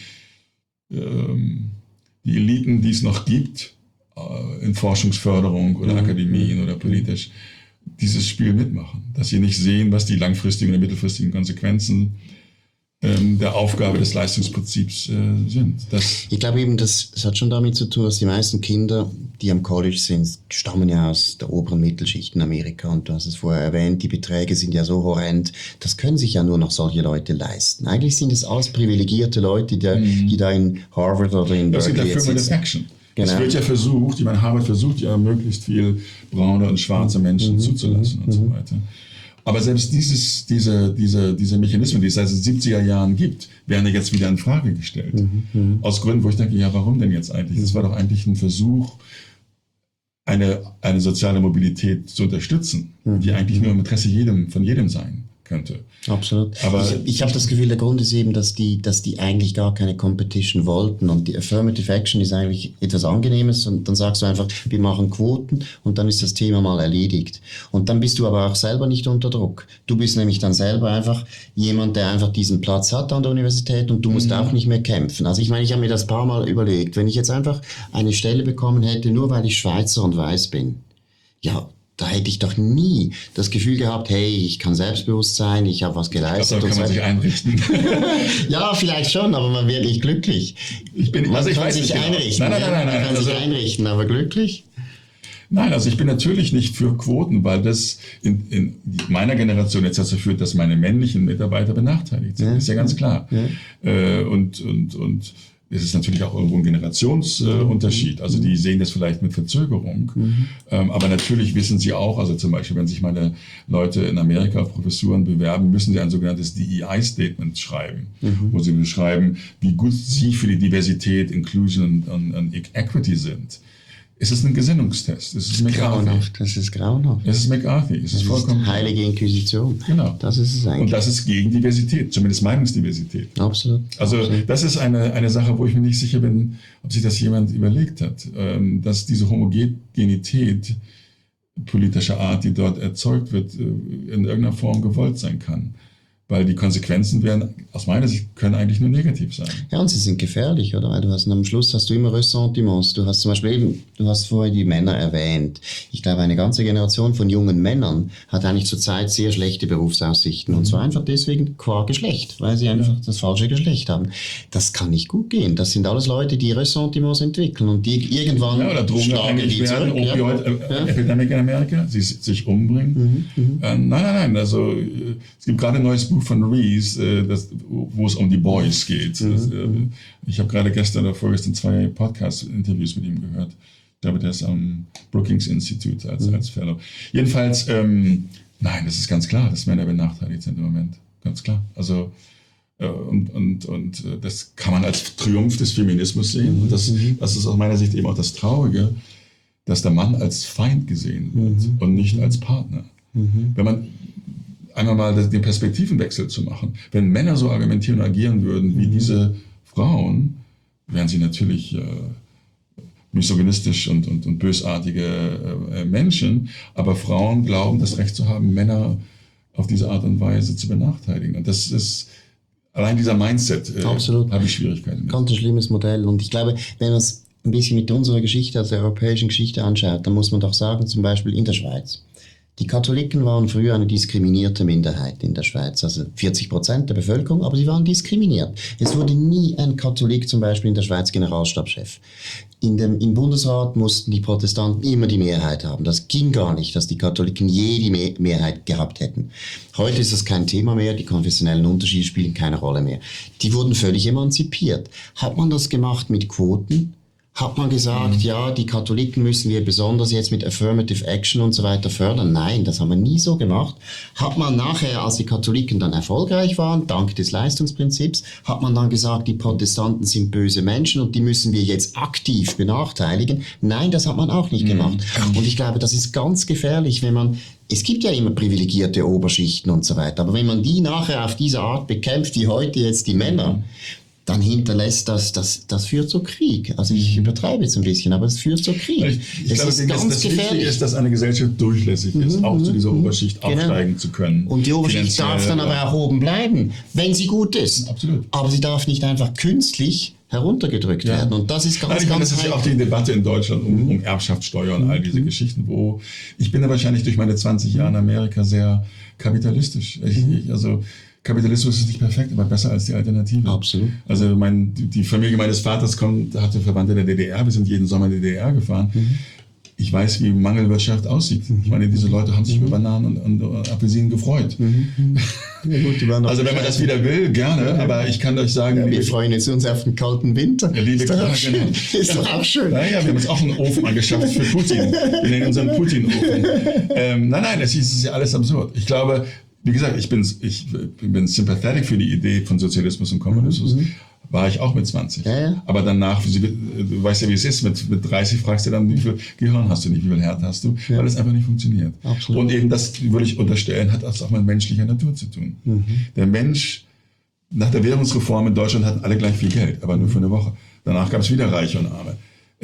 Eliten, die es noch gibt, in Forschungsförderung oder Akademien oder politisch, dieses Spiel mitmachen. Dass sie nicht sehen, was die langfristigen oder mittelfristigen Konsequenzen der Aufgabe des Leistungsprinzips sind. Ich glaube eben, das hat schon damit zu tun, dass die meisten Kinder, die am College sind, stammen ja aus der oberen Mittelschicht in Amerika, und du hast es vorher erwähnt, die Beträge sind ja so horrend, das können sich ja nur noch solche Leute leisten. Eigentlich sind es alles privilegierte Leute, die da in Harvard oder in Berkeley jetzt sitzen. Action. Genau. Es wird ja versucht, ich meine, Harvard versucht ja möglichst viel braune und schwarze Menschen zuzulassen und so weiter. Aber selbst diese Mechanismen, die es seit den 70er Jahren gibt, werden ja jetzt wieder in Frage gestellt. Aus Gründen, wo ich denke, ja, warum denn jetzt eigentlich? Das war doch eigentlich ein Versuch, eine soziale Mobilität zu unterstützen, die eigentlich nur im Interesse von jedem sein könnte. Absolut. Aber ich habe das Gefühl, der Grund ist eben, dass die eigentlich gar keine Competition wollten, und die Affirmative Action ist eigentlich etwas Angenehmes, und dann sagst du einfach, wir machen Quoten und dann ist das Thema mal erledigt. Und dann bist du aber auch selber nicht unter Druck. Du bist nämlich dann selber einfach jemand, der einfach diesen Platz hat an der Universität, und du musst auch nicht mehr kämpfen. Also ich meine, ich habe mir das ein paar Mal überlegt, wenn ich jetzt einfach eine Stelle bekommen hätte, nur weil ich Schweizer und weiß bin, ja, da hätte ich doch nie das Gefühl gehabt, hey, ich kann selbstbewusst sein, ich habe was geleistet. Da kann man sich einrichten. Ja, vielleicht schon, aber man wird nicht glücklich. Ich weiß sich nicht einrichten. Nein. Man kann sich einrichten, aber glücklich? Nein, also ich bin natürlich nicht für Quoten, weil das in meiner Generation jetzt dazu führt, dass meine männlichen Mitarbeiter benachteiligt sind. Ist ja ganz klar. Und es ist natürlich auch irgendwo ein Generationsunterschied. Also die sehen das vielleicht mit Verzögerung. Aber natürlich wissen sie auch, also zum Beispiel, wenn sich meine Leute in Amerika auf Professuren bewerben, müssen sie ein sogenanntes DEI-Statement schreiben, wo sie beschreiben, wie gut sie für die Diversität, Inclusion und Equity sind. Es ist ein Gesinnungstest. Es ist McCarthy. Das ist grauenhaft. Es ist McCarthy. Es ist vollkommen heilige Inquisition. Genau. Das ist es eigentlich. Und das ist gegen Diversität, zumindest Meinungsdiversität. Absolut. Also das ist eine Sache, wo ich mir nicht sicher bin, ob sich das jemand überlegt hat, dass diese Homogenität politischer Art, die dort erzeugt wird, in irgendeiner Form gewollt sein kann. Weil die Konsequenzen aus meiner Sicht, können eigentlich nur negativ sein. Ja, und sie sind gefährlich, oder? Weil am Schluss hast du immer Ressentiments. Du hast zum Beispiel du hast vorher die Männer erwähnt. Ich glaube, eine ganze Generation von jungen Männern hat eigentlich zurzeit sehr schlechte Berufsaussichten. Und zwar einfach deswegen qua Geschlecht, weil sie einfach das falsche Geschlecht haben. Das kann nicht gut gehen. Das sind alles Leute, die Ressentiments entwickeln und die irgendwann oder drogenabhängig werden, Opioid-Epidemie in Amerika, sie sich umbringen. Nein. Also es gibt gerade ein neues Buch von Reese, wo es um die Boys geht. Ich habe gerade gestern oder vorgestern 2 Podcast-Interviews mit ihm gehört. Ich glaube, der ist am Brookings Institute als Fellow. Jedenfalls, nein, das ist ganz klar, dass Männer benachteiligt sind im Moment. Ganz klar. Also, und das kann man als Triumph des Feminismus sehen. Und das ist aus meiner Sicht eben auch das Traurige, dass der Mann als Feind gesehen wird und nicht als Partner. Wenn man einmal mal den Perspektivenwechsel zu machen, wenn Männer so argumentieren und agieren würden wie diese Frauen, wären sie natürlich misogynistisch und bösartige Menschen, aber Frauen glauben, das Recht zu haben, Männer auf diese Art und Weise zu benachteiligen. Und das ist, allein dieser Mindset, habe ich Schwierigkeiten mit. Ganz ein schlimmes Modell. Und ich glaube, wenn man es ein bisschen mit unserer Geschichte, also der europäischen Geschichte anschaut, dann muss man doch sagen, zum Beispiel in der Schweiz. Die Katholiken waren früher eine diskriminierte Minderheit in der Schweiz, also 40% der Bevölkerung, aber sie waren diskriminiert. Es wurde nie ein Katholik zum Beispiel in der Schweiz Generalstabschef. Im Bundesrat mussten die Protestanten immer die Mehrheit haben. Das ging gar nicht, dass die Katholiken je die Mehrheit gehabt hätten. Heute ist das kein Thema mehr, die konfessionellen Unterschiede spielen keine Rolle mehr. Die wurden völlig emanzipiert. Hat man das gemacht mit Quoten? Hat man gesagt, ja, die Katholiken müssen wir besonders jetzt mit Affirmative Action und so weiter fördern? Nein, das haben wir nie so gemacht. Hat man nachher, als die Katholiken dann erfolgreich waren, dank des Leistungsprinzips, hat man dann gesagt, die Protestanten sind böse Menschen und die müssen wir jetzt aktiv benachteiligen? Nein, das hat man auch nicht gemacht. Und ich glaube, das ist ganz gefährlich, wenn man es gibt ja immer privilegierte Oberschichten und so weiter, aber wenn man die nachher auf diese Art bekämpft, wie heute jetzt die Männer, dann hinterlässt das führt zu Krieg. Also ich übertreibe jetzt ein bisschen, aber es führt zu Krieg. Ich glaube, das Wichtige ist, dass eine Gesellschaft durchlässig ist, auch zu dieser Oberschicht aufsteigen zu können. Und die Oberschicht darf dann aber auch oben bleiben, wenn sie gut ist. Absolut. Aber sie darf nicht einfach künstlich heruntergedrückt werden. Und das ist ganz das ist ja auch die Debatte in Deutschland um Erbschaftssteuer und all diese Geschichten, wo ich bin ja wahrscheinlich durch meine 20 Jahre in Amerika sehr kapitalistisch. Also Kapitalismus ist nicht perfekt, aber besser als die Alternative. Absolut. Also die Familie meines Vaters hatte Verwandte in der DDR. Wir sind jeden Sommer in die DDR gefahren. Ich weiß, wie Mangelwirtschaft aussieht. Ich meine, diese Leute haben sich über Bananen und Apfelsinen gefreut. Ja, gut, also wenn man das wieder will, gerne. Aber ich kann euch sagen... Ja, wir freuen uns auf den kalten Winter. Ja, ist doch auch schön. Naja, wir haben uns auch einen Ofen angeschafft für Putin. Wir nennen unseren Putin-Ofen. Nein, es ist ja alles absurd. Ich glaube... Wie gesagt, ich bin sympathetic für die Idee von Sozialismus und Kommunismus. War ich auch mit 20. Ja. Aber danach, du weißt ja, wie es ist, mit 30 fragst du dann, wie viel Gehirn hast du nicht, wie viel Herz hast du, weil es einfach nicht funktioniert. Absolut. Und eben das, würde ich unterstellen, hat das auch mit menschlicher Natur zu tun. Der Mensch, nach der Währungsreform in Deutschland hatten alle gleich viel Geld, aber nur für eine Woche. Danach gab es wieder Reiche und Arme.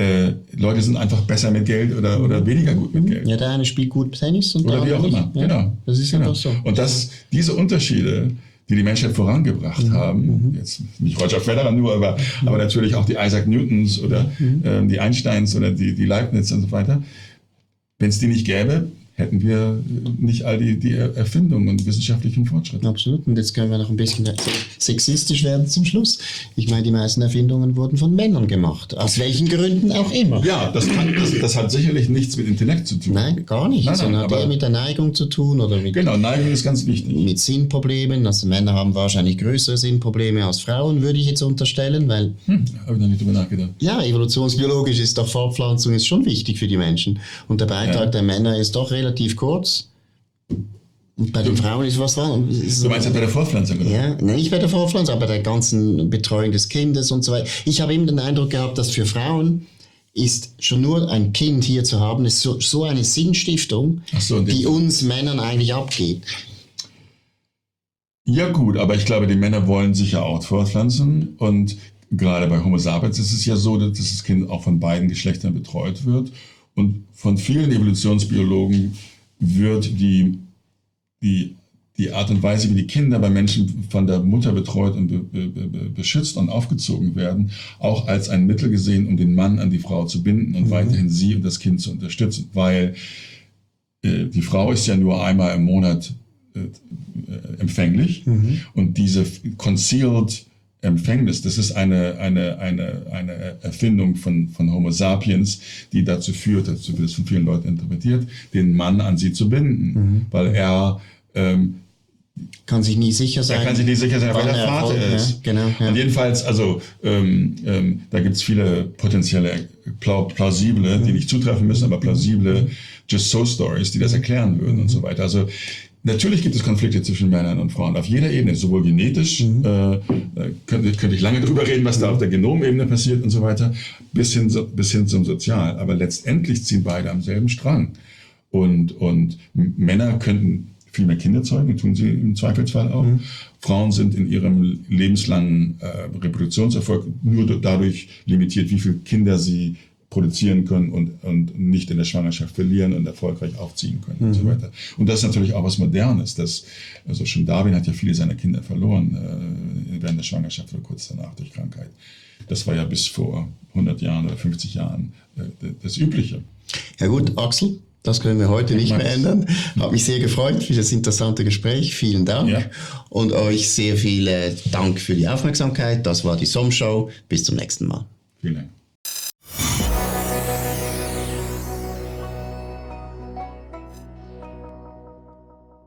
Leute sind einfach besser mit Geld oder weniger gut mit Geld. Ja, der eine spielt gut Tennis und oder der wie auch immer. Ja, genau. Das ist einfach so. Und diese Unterschiede, die Menschheit vorangebracht haben, jetzt nicht Roger Federer nur, aber natürlich auch die Isaac Newtons oder die Einsteins oder die Leibniz und so weiter, wenn es die nicht gäbe, hätten wir nicht all die Erfindungen und wissenschaftlichen Fortschritte. Absolut. Und jetzt können wir noch ein bisschen sexistisch werden zum Schluss. Ich meine, die meisten Erfindungen wurden von Männern gemacht. Aus welchen Gründen auch immer. Ja, das hat sicherlich nichts mit Intellekt zu tun. Nein, gar nicht. Nein, sondern hat eher mit der Neigung zu tun. Oder mit, genau, Neigung ist ganz wichtig. Mit Sinnproblemen. Also Männer haben wahrscheinlich größere Sinnprobleme als Frauen, würde ich jetzt unterstellen, weil... Habe ich noch nicht drüber nachgedacht. Ja, evolutionsbiologisch ist doch Fortpflanzung ist schon wichtig für die Menschen. Und der Beitrag der Männer ist doch relativ kurz. Und bei den Frauen ist was dran. Du meinst ja bei der Fortpflanzung, oder? Ja, nicht bei der Fortpflanzung, aber bei der ganzen Betreuung des Kindes und so weiter. Ich habe immer den Eindruck gehabt, dass für Frauen ist schon nur ein Kind hier zu haben, ist so eine Sinnstiftung, die uns Männern eigentlich abgeht. Ja gut, aber ich glaube, die Männer wollen sich ja auch fortpflanzen und gerade bei Homo sapiens ist es ja so, dass das Kind auch von beiden Geschlechtern betreut wird. Und von vielen Evolutionsbiologen wird die Art und Weise, wie die Kinder bei Menschen von der Mutter betreut und beschützt und aufgezogen werden, auch als ein Mittel gesehen, um den Mann an die Frau zu binden und weiterhin sie und das Kind zu unterstützen. Weil die Frau ist ja nur einmal im Monat empfänglich und diese concealed Empfängnis, das ist eine Erfindung von Homo sapiens, die dazu führt, dazu wird es von vielen Leuten interpretiert, den Mann an sie zu binden, weil er kann sich nie sicher sein. Er kann sich nie sicher sein, weil er Vater ist. Ja, genau, ja. Und jedenfalls, also da gibt es viele potenzielle, plausible, die nicht zutreffen müssen, aber plausible Just-So-Stories, die das erklären würden und so weiter. Also Natürlich gibt es Konflikte zwischen Männern und Frauen auf jeder Ebene, sowohl genetisch, könnte ich lange drüber reden, was da auf der Genomebene passiert und so weiter, bis hin zum Sozial. Aber letztendlich ziehen beide am selben Strang. Und Männer könnten viel mehr Kinder zeugen, tun sie im Zweifelsfall auch. Frauen sind in ihrem lebenslangen Reproduktionserfolg nur dadurch limitiert, wie viele Kinder sie produzieren können und nicht in der Schwangerschaft verlieren und erfolgreich aufziehen können und so weiter. Und das ist natürlich auch was Modernes. Also schon Darwin hat ja viele seiner Kinder verloren während der Schwangerschaft oder kurz danach durch Krankheit. Das war ja bis vor 100 Jahren oder 50 Jahren das Übliche. Ja gut, Axel, das können wir heute nicht mehr ändern. Habe mich sehr gefreut für das interessante Gespräch. Vielen Dank. Ja. Und euch sehr viel Dank für die Aufmerksamkeit. Das war die SOM Show. Bis zum nächsten Mal. Vielen Dank.